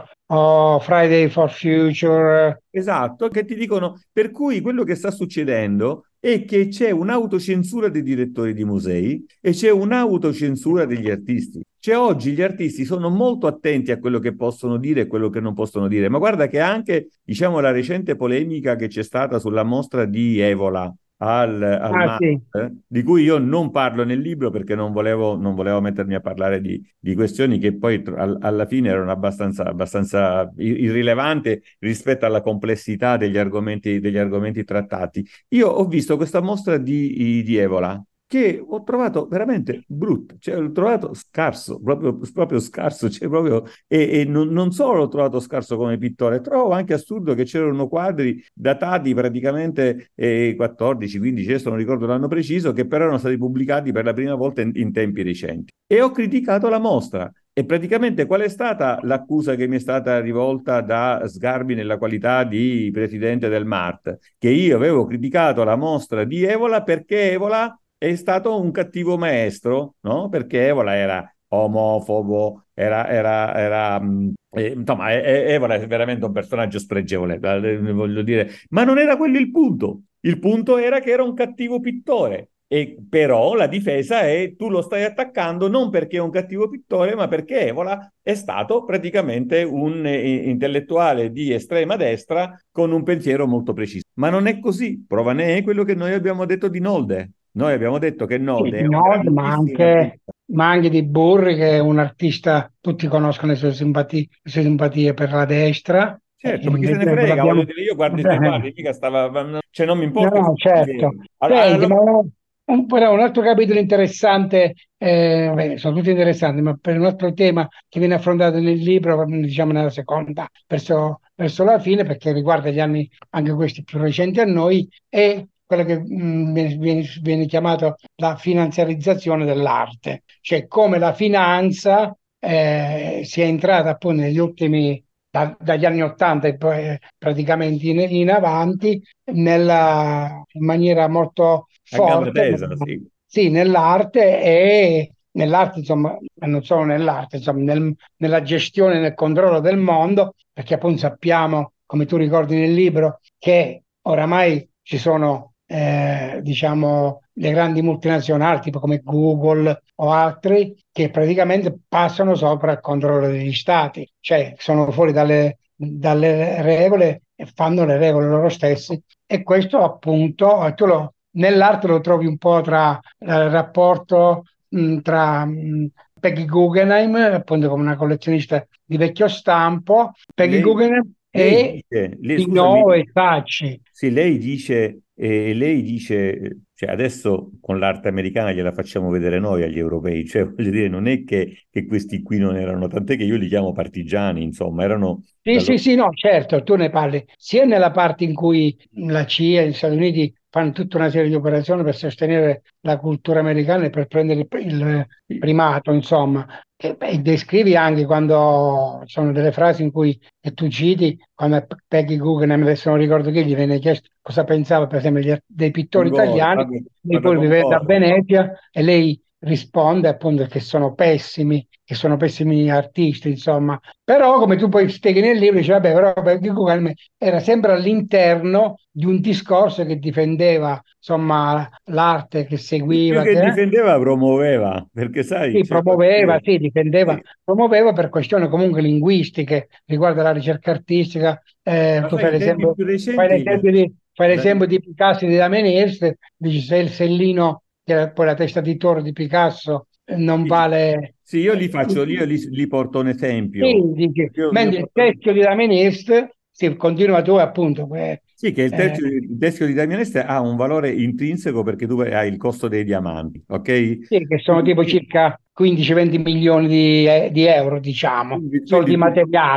Speaker 1: o Friday for Future.
Speaker 2: Esatto, che ti dicono, per cui quello che sta succedendo è che c'è un'autocensura dei direttori di musei e c'è un'autocensura degli artisti. Cioè oggi gli artisti sono molto attenti a quello che possono dire e quello che non possono dire, ma guarda che anche, diciamo, la recente polemica che c'è stata sulla mostra di Evola al, al
Speaker 1: Ah,
Speaker 2: MART,
Speaker 1: sì.
Speaker 2: di cui io non parlo nel libro perché non volevo, non volevo mettermi a parlare di, di questioni che poi tr- al- alla fine erano abbastanza, abbastanza i- irrilevanti rispetto alla complessità degli argomenti, degli argomenti trattati. Io ho visto questa mostra di, di Evola che ho trovato veramente brutta, cioè l'ho trovato scarso, proprio, proprio scarso, cioè proprio, e, e non, non solo l'ho trovato scarso come pittore, trovo anche assurdo che c'erano quadri datati praticamente eh, quattordici, quindici, adesso non ricordo l'anno preciso, che però erano stati pubblicati per la prima volta in, in tempi recenti. E ho criticato la mostra. E praticamente qual è stata l'accusa che mi è stata rivolta da Sgarbi nella qualità di presidente del MART? Che io avevo criticato la mostra di Evola perché Evola è stato un cattivo maestro, no? Perché Evola era omofobo, era, era, era mh, eh, insomma, e- e- Evola è veramente un personaggio spregevole, eh, voglio dire, ma non era quello il punto. Il punto era che era un cattivo pittore. E però la difesa è tu lo stai attaccando non perché è un cattivo pittore, ma perché Evola è stato praticamente un eh, intellettuale di estrema destra con un pensiero molto preciso. Ma non è così. Prova ne è quello che noi abbiamo detto di Nolde. Noi abbiamo detto che
Speaker 1: Sì,
Speaker 2: Nolde è
Speaker 1: di
Speaker 2: un
Speaker 1: Nod, ma
Speaker 2: grandissimo
Speaker 1: anche,
Speaker 2: artista.
Speaker 1: ma anche di Burri, che è un artista, tutti conoscono le sue simpatie, le sue simpatie per la destra, e
Speaker 2: Certo, ma chi se ne
Speaker 1: invece
Speaker 2: frega, voglio
Speaker 1: l'abbiamo...
Speaker 2: dire, io guardo i suoi quadri, mica stava, cioè non mi
Speaker 1: No,
Speaker 2: importa.
Speaker 1: no, certo.
Speaker 2: Allora,
Speaker 1: Senti,
Speaker 2: allora,
Speaker 1: ma un, però un altro capitolo interessante, eh, beh, sono tutti interessanti, ma per un altro tema che viene affrontato nel libro, diciamo nella seconda, verso, verso la fine, perché riguarda gli anni anche questi più recenti a noi, è quello che mh, viene, viene- viene chiamato la finanziarizzazione dell'arte, cioè come la finanza eh, sia entrata appunto negli ultimi da- dagli anni Ottanta e poi eh, praticamente in, in avanti nella, in maniera molto
Speaker 2: a gamba
Speaker 1: forte, nel-
Speaker 2: tesa, sì.
Speaker 1: sì, nell'arte e nell'arte, insomma, e non solo nell'arte, insomma, nel- nella gestione, nel controllo del mondo, perché appunto sappiamo, come tu ricordi nel libro, che oramai ci sono, eh, diciamo, le grandi multinazionali, tipo come Google o altri, che praticamente passano sopra il controllo degli stati, cioè sono fuori dalle, dalle regole e fanno le regole loro stessi. E questo appunto, tu lo, nell'arte lo trovi un po' tra eh, il rapporto mh, tra mh, Peggy Guggenheim, appunto come una collezionista di vecchio stampo, Peggy
Speaker 2: Lei,
Speaker 1: Guggenheim
Speaker 2: lei
Speaker 1: e
Speaker 2: dice, lei, scusami,
Speaker 1: Pinault e Sacchi.
Speaker 2: sì, lei dice, eh, lei dice, cioè adesso con l'arte americana gliela facciamo vedere noi agli europei, cioè voglio dire, non è che, che questi qui non erano, tant'è che io li chiamo partigiani, insomma, erano
Speaker 1: Sì,
Speaker 2: dallo...
Speaker 1: sì, sì, no, certo, tu ne parli sia nella parte in cui la C I A e gli Stati Uniti fanno tutta una serie di operazioni per sostenere la cultura americana e per prendere il, il primato, insomma, e, e descrivi anche quando ci sono delle frasi in cui e tu citi, quando Peggy Guggenheim, adesso non ricordo chi, gli viene chiesto cosa pensava, per esempio, degli- dei pittori
Speaker 2: Con Gore,
Speaker 1: italiani,
Speaker 2: quando,
Speaker 1: lei
Speaker 2: quando
Speaker 1: poi
Speaker 2: con
Speaker 1: vive da
Speaker 2: Gore,
Speaker 1: Venezia e lei risponde appunto che sono pessimi, che sono pessimi artisti, insomma. Però, come tu poi spieghi nel libro, dice, vabbè, però Peggy Guggenheim era sempre all'interno di un discorso che difendeva, insomma, l'arte che
Speaker 2: più
Speaker 1: seguiva,
Speaker 2: che
Speaker 1: che
Speaker 2: difendeva, promuoveva, perché sai,
Speaker 1: sì,
Speaker 2: cioè, voglio
Speaker 1: promuoveva,
Speaker 2: dire,
Speaker 1: sì, difendeva,
Speaker 2: sì,
Speaker 1: promuoveva per questioni comunque linguistiche, riguardo alla ricerca artistica. Eh,
Speaker 2: ma
Speaker 1: tu
Speaker 2: sai,
Speaker 1: fai
Speaker 2: in tempi
Speaker 1: l'esempio,
Speaker 2: più
Speaker 1: fai
Speaker 2: recenti,
Speaker 1: l'esempio di, fai
Speaker 2: da-
Speaker 1: l'esempio di Picasso e di Damien Hirst, dici se il Sellino, che è poi la testa di toro di Picasso, eh, non
Speaker 2: sì,
Speaker 1: vale...
Speaker 2: sì, io li
Speaker 1: eh,
Speaker 2: faccio, io li, li porto un
Speaker 1: sì,
Speaker 2: esempio.
Speaker 1: dici,
Speaker 2: Io, io
Speaker 1: mentre il
Speaker 2: porto-
Speaker 1: teschio di Damien Hirst, sì, continua tu appunto, eh,
Speaker 2: Sì, che il
Speaker 1: eh,
Speaker 2: teschio, il teschio di Damian Est ha un valore intrinseco perché tu hai il costo dei diamanti, ok?
Speaker 1: sì, che sono tipo
Speaker 2: Quindi,
Speaker 1: circa quindici venti milioni di, eh, di euro, diciamo,
Speaker 2: quindi-
Speaker 1: solo
Speaker 2: quindi
Speaker 1: di
Speaker 2: tu,
Speaker 1: materiale.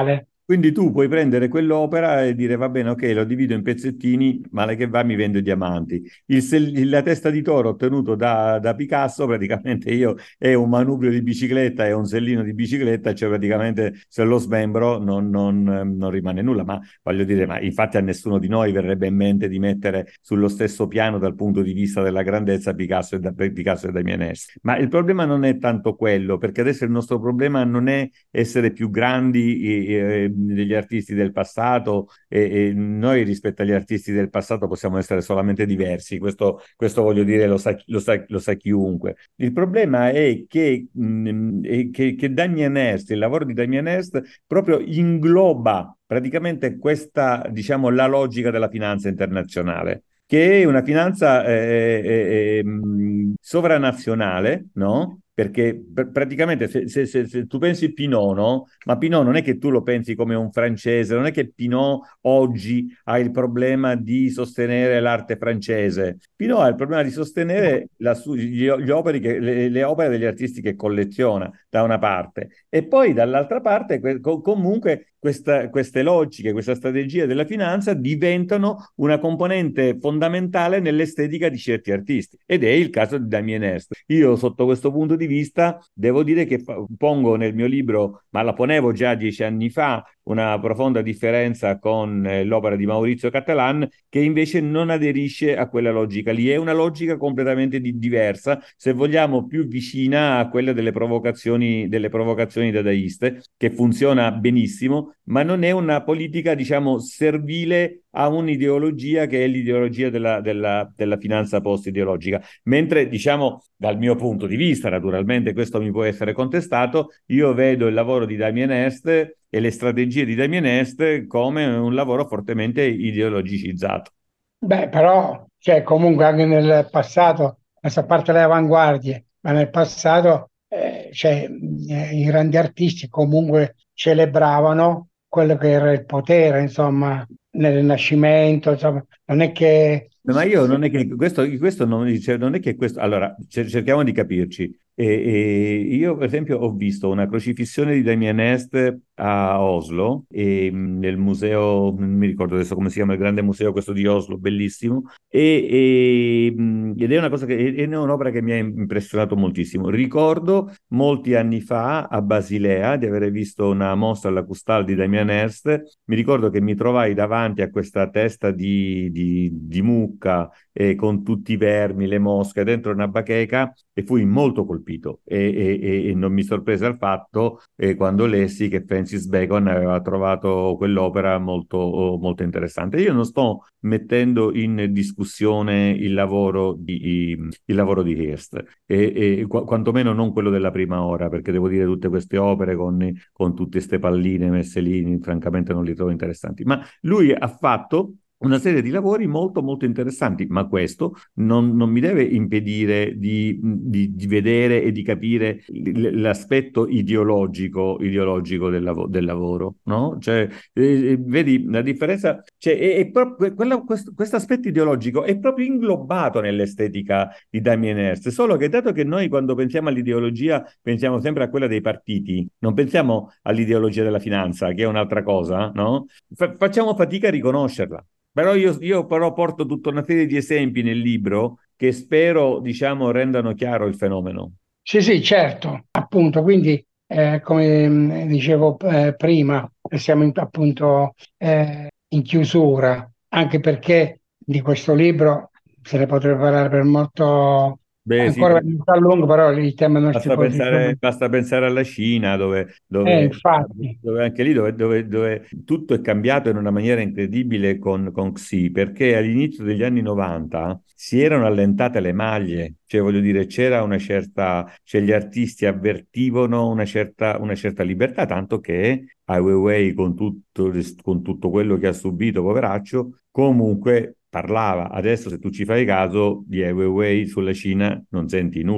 Speaker 2: Quindi tu puoi prendere quell'opera e dire va bene, ok, lo divido in pezzettini, male che va, mi vendo i diamanti. Il sel- la testa di toro ottenuto da, da Picasso, praticamente io è un manubrio di bicicletta e un sellino di bicicletta, cioè praticamente se lo smembro non, non, eh, non rimane nulla. Ma voglio dire, ma infatti a nessuno di noi verrebbe in mente di mettere sullo stesso piano dal punto di vista della grandezza Picasso e, da, Picasso e Damien Hirst. Ma il problema non è tanto quello, perché adesso il nostro problema non è essere più grandi eh, eh, degli artisti del passato e, e noi rispetto agli artisti del passato possiamo essere solamente diversi, questo, questo voglio dire lo sa, lo, sa, lo sa chiunque. Il problema è che, mh, è che, che Damien Hirst, il lavoro di Damien Hirst proprio ingloba praticamente questa, diciamo, la logica della finanza internazionale, che è una finanza eh, eh, eh, mh, sovranazionale, no? Perché pr- praticamente se, se- se- se tu pensi Pinot, no? Ma Pinot non è che tu lo pensi come un francese, non è che Pinot oggi ha il problema di sostenere l'arte francese. Pinot ha il problema di sostenere la su- gli, gli opere che- le, le opere degli artisti che colleziona, da una parte. E poi dall'altra parte, que- co- comunque, questa- queste logiche, questa strategia della finanza diventano una componente fondamentale nell'estetica di certi artisti. Ed è il caso di Damien Hirst. Io, sotto questo punto di vista, devo dire che fa- pongo nel mio libro, ma la ponevo già dieci anni fa, una profonda differenza con eh, l'opera di Maurizio Cattelan, che invece non aderisce a quella logica lì. È una logica completamente di- diversa, se vogliamo più vicina a quella delle provocazioni, delle provocazioni dadaiste, che funziona benissimo, ma non è una politica, diciamo, servile a un'ideologia che è l'ideologia della, della, della finanza post-ideologica. Mentre, diciamo, dal mio punto di vista, naturalmente questo mi può essere contestato, io vedo il lavoro di Damien Hirst e le strategie di Damien Hirst come un lavoro fortemente ideologicizzato.
Speaker 1: Beh, però, cioè, comunque anche nel passato, adesso a parte le avanguardie, ma nel passato, eh, cioè, eh, i grandi artisti comunque celebravano quello che era il potere, insomma, nel Rinascimento, insomma, non è che...
Speaker 2: Ma io non è che questo, questo non, cioè, non è che questo. Allora, cer- cerchiamo di capirci. E, e io, per esempio, ho visto una crocifissione di Damien Hirst a Oslo, e, mh, nel museo, non mi ricordo adesso come si chiama, il grande museo questo di Oslo, bellissimo. E, e, mh, ed è una cosa che è, è un'opera che mi ha impressionato moltissimo. Ricordo molti anni fa a Basilea di aver visto una mostra alla Custal di Damien Hirst. Mi ricordo che mi trovai davanti a questa testa di, di, di mucca eh, con tutti i vermi, le mosche dentro una bacheca e fui molto colpito e, e- e non mi sorprese il fatto eh, quando lessi che Francis Bacon aveva trovato quell'opera molto, molto interessante. Io non sto mettendo in discussione il lavoro di, il lavoro di Hirst, e, e qu- quantomeno non quello della prima ora, perché devo dire tutte queste opere con, con tutte queste palline messe lì, francamente non li trovo interessanti. Ma lui ha fatto una serie di lavori molto molto interessanti, ma questo non, non mi deve impedire di, di- di vedere e di capire l- l'aspetto ideologico, ideologico del, lavo- del lavoro, no? Cioè, eh, eh, vedi la differenza, cioè, è, è proprio, quella- questo, questo aspetto ideologico è proprio inglobato nell'estetica di Damien Hirst, solo che dato che noi quando pensiamo all'ideologia pensiamo sempre a quella dei partiti, non pensiamo all'ideologia della finanza, che è un'altra cosa, no? Fa- facciamo fatica a riconoscerla. Però io, io però porto tutta una serie di esempi nel libro che spero, diciamo, rendano chiaro il fenomeno.
Speaker 1: Sì, sì, certo, appunto, quindi eh, come mh, dicevo eh, prima, siamo in- appunto eh, in chiusura, anche perché di questo libro se ne potrebbe parlare per molto,
Speaker 2: Beh, sì,
Speaker 1: ancora molto a lungo, però il tema non si
Speaker 2: basta
Speaker 1: può
Speaker 2: pensare,
Speaker 1: sicuramente.
Speaker 2: basta pensare alla Cina, dove,
Speaker 1: Eh,
Speaker 2: dove-
Speaker 1: infatti,
Speaker 2: dove anche lì dove, dove- dove tutto è cambiato in una maniera incredibile con, con Xi, perché all'inizio degli anni novanta si erano allentate le maglie, cioè voglio dire, c'era una certa, cioè gli artisti avvertivano una certa, una certa libertà, tanto che Ai Weiwei con tutto, con tutto quello che ha subito, poveraccio, comunque parlava. Adesso, se tu ci fai caso, di Ai Weiwei sulla Cina non senti nulla.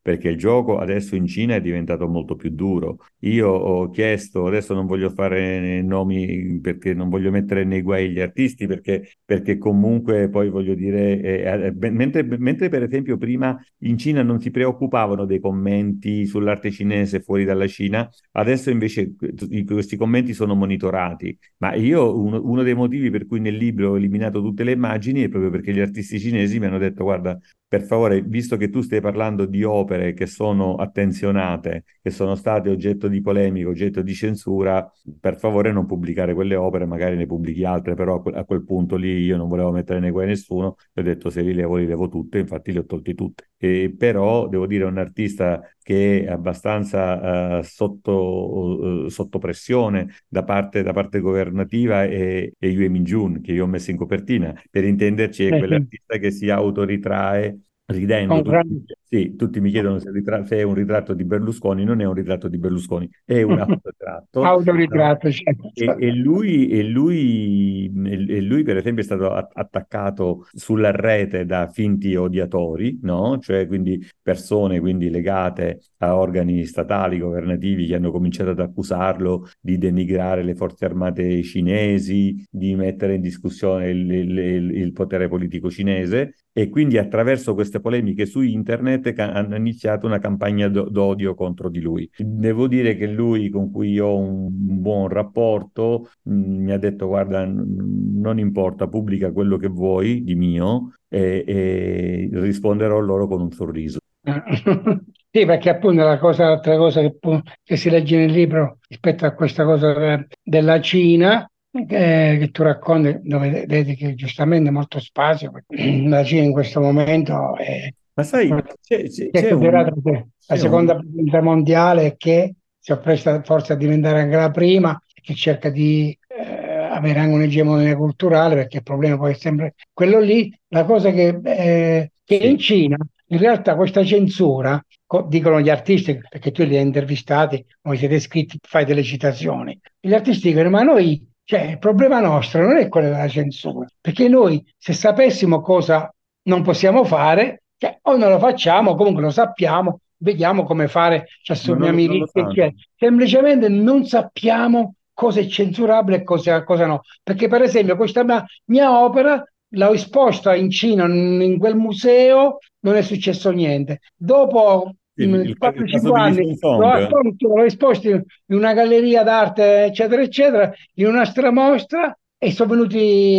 Speaker 2: perché il gioco adesso in Cina è diventato molto più duro. Io ho chiesto, adesso non voglio fare nomi perché non voglio mettere nei guai gli artisti, perché, perché comunque poi voglio dire, eh, eh, mentre, mentre per esempio prima in Cina non si preoccupavano dei commenti sull'arte cinese fuori dalla Cina, adesso invece questi commenti sono monitorati. Ma io uno, uno dei motivi per cui nel libro ho eliminato tutte le immagini è proprio perché gli artisti cinesi mi hanno detto: guarda, per favore, visto che tu stai parlando di opere che sono attenzionate, che sono state oggetto di polemica, oggetto di censura, per favore non pubblicare quelle opere, magari ne pubblichi altre, però a quel, a quel punto lì io non volevo mettere nei guai nessuno, ho detto se li levo, li levo tutte, infatti li ho tolti tutte. E però devo dire, un artista che è abbastanza eh, sotto, eh, sotto pressione da parte, da parte governativa è, è Yue Minjun, che io ho messo in copertina. Per intenderci, è
Speaker 1: Eh, sì,
Speaker 2: quell'artista che si autoritrae ridendo.
Speaker 1: con
Speaker 2: Tutti,
Speaker 1: grande
Speaker 2: sì, tutti mi chiedono se, ritra- se è un ritratto di Berlusconi. Non è un ritratto di Berlusconi, è un autoritratto, no?
Speaker 1: autoritratto, certo.
Speaker 2: E, e lui, e, lui, e lui, per esempio, è stato a- attaccato sulla rete da finti odiatori, no? Cioè, quindi persone quindi legate a organi statali, governativi, che hanno cominciato ad accusarlo di denigrare le forze armate cinesi, di mettere in discussione il, il- il- il potere politico cinese. E quindi attraverso queste polemiche su internet ca- hanno iniziato una campagna d- d'odio contro di lui. Devo dire che lui, con cui ho un, un buon rapporto, mh, mi ha detto: guarda, n- non importa, pubblica quello che vuoi di mio e, e risponderò loro con un sorriso.
Speaker 1: Sì, perché appunto la cosa, l'altra cosa che, pu- che si legge nel libro rispetto a questa cosa de- della Cina, eh, che tu racconti, dove dedichi giustamente molto spazio, perché la Cina in questo momento è,
Speaker 2: Ma sai, c'è c'è-
Speaker 1: è
Speaker 2: c'è un...
Speaker 1: considerata la
Speaker 2: c'è un-
Speaker 1: seconda potenza mondiale, che si appresta forse a diventare anche la prima, e che cerca di eh, avere anche un'egemonia culturale, perché il problema poi è sempre quello lì. La cosa che, eh, che in
Speaker 2: Sì,
Speaker 1: Cina in realtà questa censura, co- dicono gli artisti, perché tu li hai intervistati, voi siete iscritti, fai delle citazioni, e gli artisti dicono: ma noi, cioè, il problema nostro non è quello della censura, perché noi, se sapessimo cosa non possiamo fare, cioè, o non lo facciamo, o comunque lo sappiamo, vediamo come fare, ci
Speaker 2: ma non,
Speaker 1: assumiamo
Speaker 2: lo
Speaker 1: i
Speaker 2: non lo
Speaker 1: rischi, eccetera.
Speaker 2: sanno.
Speaker 1: Semplicemente non sappiamo cosa è censurabile e cosa, cosa no. Perché, per esempio, questa mia, mia opera l'ho esposta in Cina, in, in quel museo, non è successo niente. Dopo
Speaker 2: Sì, Il, il- il caso
Speaker 1: quattro cinque
Speaker 2: di Lee
Speaker 1: anni
Speaker 2: Sung
Speaker 1: l'ho
Speaker 2: Song.
Speaker 1: accolto, l'ho esposto in in una galleria d'arte, eccetera, eccetera, in una stramostra, e sono venuti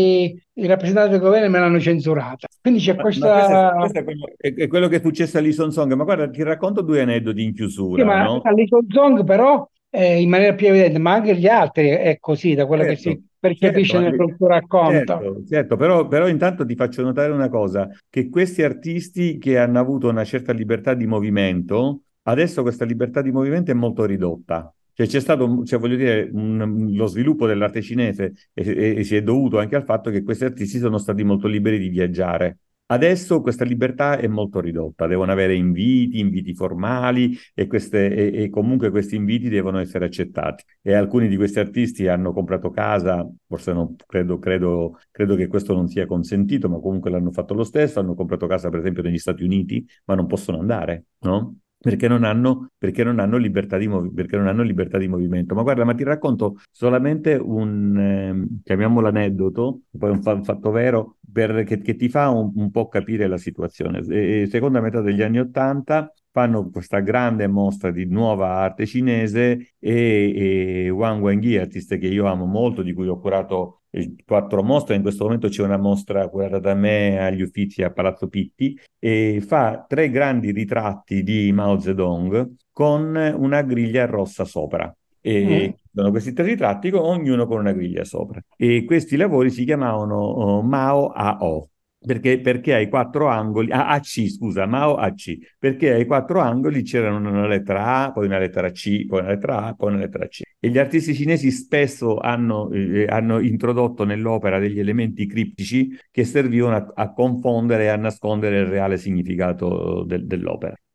Speaker 1: i rappresentanti del governo e me l'hanno censurata. Quindi c'è
Speaker 2: Ma, ma questo, è,
Speaker 1: questa.
Speaker 2: questo è quello, è- è quello che è successo a Lee Sung Song. Ma guarda, ti racconto due aneddoti in
Speaker 1: Sì,
Speaker 2: chiusura,
Speaker 1: ma
Speaker 2: no?
Speaker 1: a Little Zong però eh, in maniera più evidente, ma anche gli altri è così, da quello che si
Speaker 2: Certo, certo,
Speaker 1: percepisce
Speaker 2: ma
Speaker 1: nel
Speaker 2: lui-
Speaker 1: tuo racconto.
Speaker 2: certo, certo, però, però intanto ti faccio notare una cosa, che questi artisti che hanno avuto una certa libertà di movimento, adesso questa libertà di movimento è molto ridotta. Cioè c'è stato, un- cioè voglio dire, un- lo sviluppo dell'arte cinese e, e- e si è dovuto anche al fatto che questi artisti sono stati molto liberi di viaggiare. Adesso questa libertà è molto ridotta, devono avere inviti, inviti formali e, queste- e- e comunque questi inviti devono essere accettati. E alcuni di questi artisti hanno comprato casa, forse non, credo, credo, credo che questo non sia consentito, ma comunque l'hanno fatto lo stesso, hanno comprato casa per esempio negli Stati Uniti, ma non possono andare, no? Perché non hanno, perché non hanno libertà di movi- perché non hanno libertà di movimento. Ma guarda, ma ti racconto solamente un, ehm, chiamiamolo aneddoto, poi un, fa- un fatto vero, per- che, che ti fa un, un po' capire la situazione. E, e seconda metà degli anni Ottanta fanno questa grande mostra di nuova arte cinese e, e Wang Wenghi, artista che io amo molto, di cui ho curato eh, quattro mostre. In questo momento c'è una mostra curata da me agli Uffizi a Palazzo Pitti, e fa tre grandi ritratti di Mao Zedong con una griglia rossa sopra.
Speaker 1: Mm.
Speaker 2: E sono questi tre ritratti, con- ognuno con una griglia sopra. E questi lavori si chiamavano oh, Mao A O. Perché, perché ai quattro angoli, ah, A C, scusa, Mao A C, perché ai quattro angoli c'erano una lettera A, poi una lettera C, poi una lettera A, poi una lettera C. E gli artisti cinesi spesso hanno, eh, hanno introdotto nell'opera degli elementi criptici che servivano a, a confondere e a nascondere il reale significato del- dell'opera.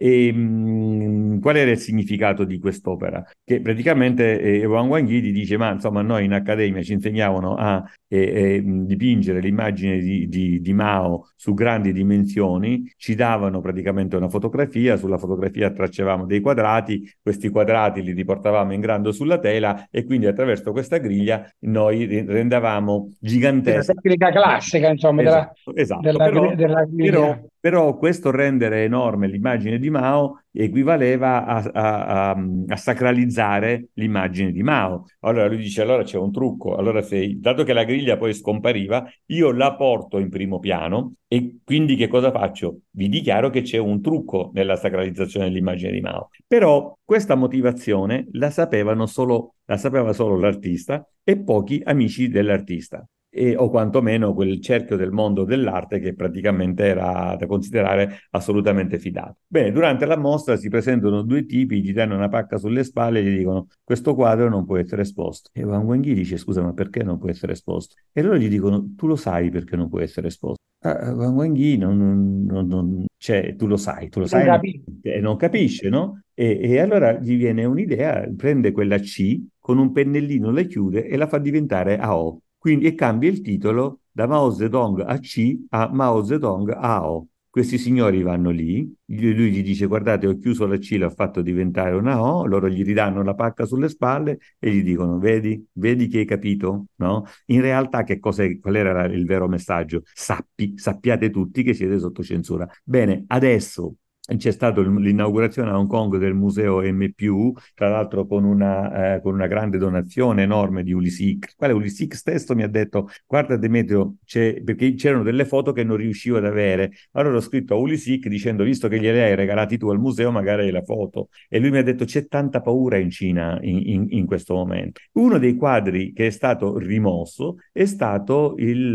Speaker 2: E, mh, qual era il significato di quest'opera? Che praticamente eh, Wang Wangidi dice, ma insomma noi in accademia ci insegnavano a eh, eh, dipingere l'immagine di, di, di Mao su grandi dimensioni, ci davano praticamente una fotografia, sulla fotografia tracciavamo dei quadrati, questi quadrati li riportavamo in grande sulla tela e quindi attraverso questa griglia noi rendavamo
Speaker 1: Sì, la
Speaker 2: gigantesca.
Speaker 1: tecnica classica, insomma, della,
Speaker 2: Esatto, esatto,
Speaker 1: della,
Speaker 2: però,
Speaker 1: gri- della
Speaker 2: però,
Speaker 1: griglia.
Speaker 2: però questo rendere enorme l'immagine di Mao equivaleva a, a- a- a sacralizzare l'immagine di Mao. Allora lui dice, allora c'è un trucco, allora se, dato che la griglia poi scompariva, io la porto in primo piano e quindi che cosa faccio? Vi dichiaro che c'è un trucco nella sacralizzazione dell'immagine di Mao. Però questa motivazione la sapevano solo, la sapeva solo l'artista e pochi amici dell'artista e, o quantomeno quel cerchio del mondo dell'arte che praticamente era da considerare assolutamente fidato. Bene, durante la mostra si presentano due tipi, gli danno una pacca sulle spalle e gli dicono questo quadro non può essere esposto. E Wang Wenghi dice scusa ma perché non può essere esposto? E loro gli dicono tu lo sai perché non può essere esposto. Ah, Wang Wenghi non, non, non, non- cioè, tu lo sai, tu lo
Speaker 1: Non
Speaker 2: sai non-
Speaker 1: capisco.
Speaker 2: e non capisce, no? E, e allora gli viene un'idea, prende quella C, con un pennellino la chiude e la fa diventare A O. Quindi e cambia il titolo da Mao Zedong a C a Mao Zedong a O. Questi signori vanno lì, lui, lui gli dice guardate ho chiuso la C, l'ho fatto diventare una O, loro gli ridanno la pacca sulle spalle e gli dicono vedi, vedi che hai capito? No? In realtà che cos'è, qual era il vero messaggio? Sappi, sappiate tutti che siete sotto censura. Bene, adesso c'è stata l'inaugurazione a Hong Kong del museo M più, tra l'altro con una, eh, con una grande donazione enorme di Ulisic. Quale Ulisic stesso mi ha detto, guarda Demetrio, c'è, perché c'erano delle foto che non riuscivo ad avere. Allora ho scritto a Ulisic dicendo, visto che gliele hai regalati tu al museo, magari hai la foto. E lui mi ha detto, c'è tanta paura in Cina in, in, in questo momento. Uno dei quadri che è stato rimosso è stato il,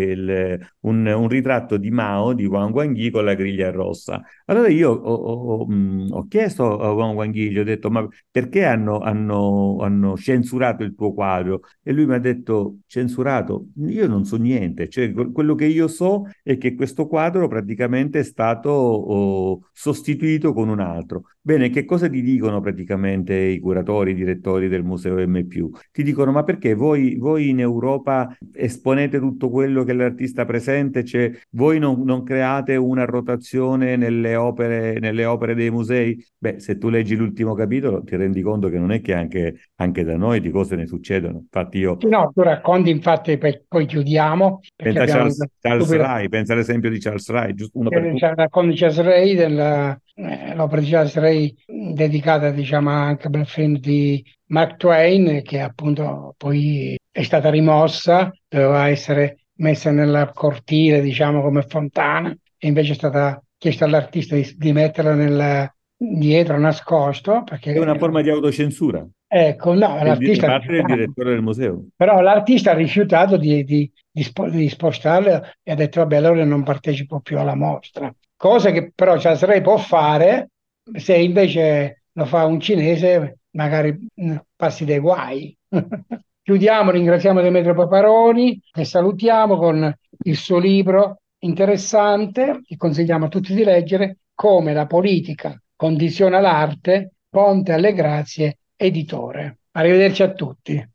Speaker 2: il, un, un ritratto di Mao, di Wang Guangyi con la griglia rossa. Allora io ho, ho- ho, mh, ho chiesto a Juan Guanghi, gli ho detto, ma perché hanno, hanno- hanno censurato il tuo quadro? E lui mi ha detto, censurato? Io non so niente, cioè que- quello che io so è che questo quadro praticamente è stato oh, sostituito con un altro. Bene, che cosa ti dicono praticamente i curatori, i direttori del Museo M più? Ti dicono, ma perché voi, voi in Europa esponete tutto quello che l'artista presente, cioè voi non, non create una rotazione nelle opere, nelle opere dei musei? Beh, se tu leggi l'ultimo capitolo ti rendi conto che non è che anche, anche da noi di cose ne succedono. Infatti io
Speaker 1: Sì, no, tu racconti, infatti, poi, poi chiudiamo, perché
Speaker 2: pensa a
Speaker 1: abbiamo
Speaker 2: Charles, Charles Rai, pensa all'esempio di Charles Rai, giusto uno per
Speaker 1: eh,
Speaker 2: tutti.
Speaker 1: c'è racconti di Charles Ray, della, eh, l'opera di Charles Ray dedicata, diciamo, anche al film di Mark Twain, che appunto poi è stata rimossa, doveva essere messa nel cortile, diciamo, come fontana, e invece è stata chiesta all'artista di, di metterla nel, dietro, nascosto,
Speaker 2: È una
Speaker 1: perché,
Speaker 2: forma di autocensura
Speaker 1: ecco, no,
Speaker 2: del di- da
Speaker 1: l'artista ha
Speaker 2: parte del
Speaker 1: rifiutato.
Speaker 2: direttore del museo.
Speaker 1: Però l'artista ha rifiutato di, di, di spo- di spostarle e ha detto, vabbè, allora non partecipo più alla mostra. Cosa che però Chasrey può fare, se invece lo fa un cinese, magari mh, passi dei guai. Chiudiamo, ringraziamo Demetrio Paparoni e salutiamo con il suo libro interessante, che consigliamo a tutti di leggere, Come la politica condiziona l'arte, Ponte alle Grazie, editore. Arrivederci a tutti.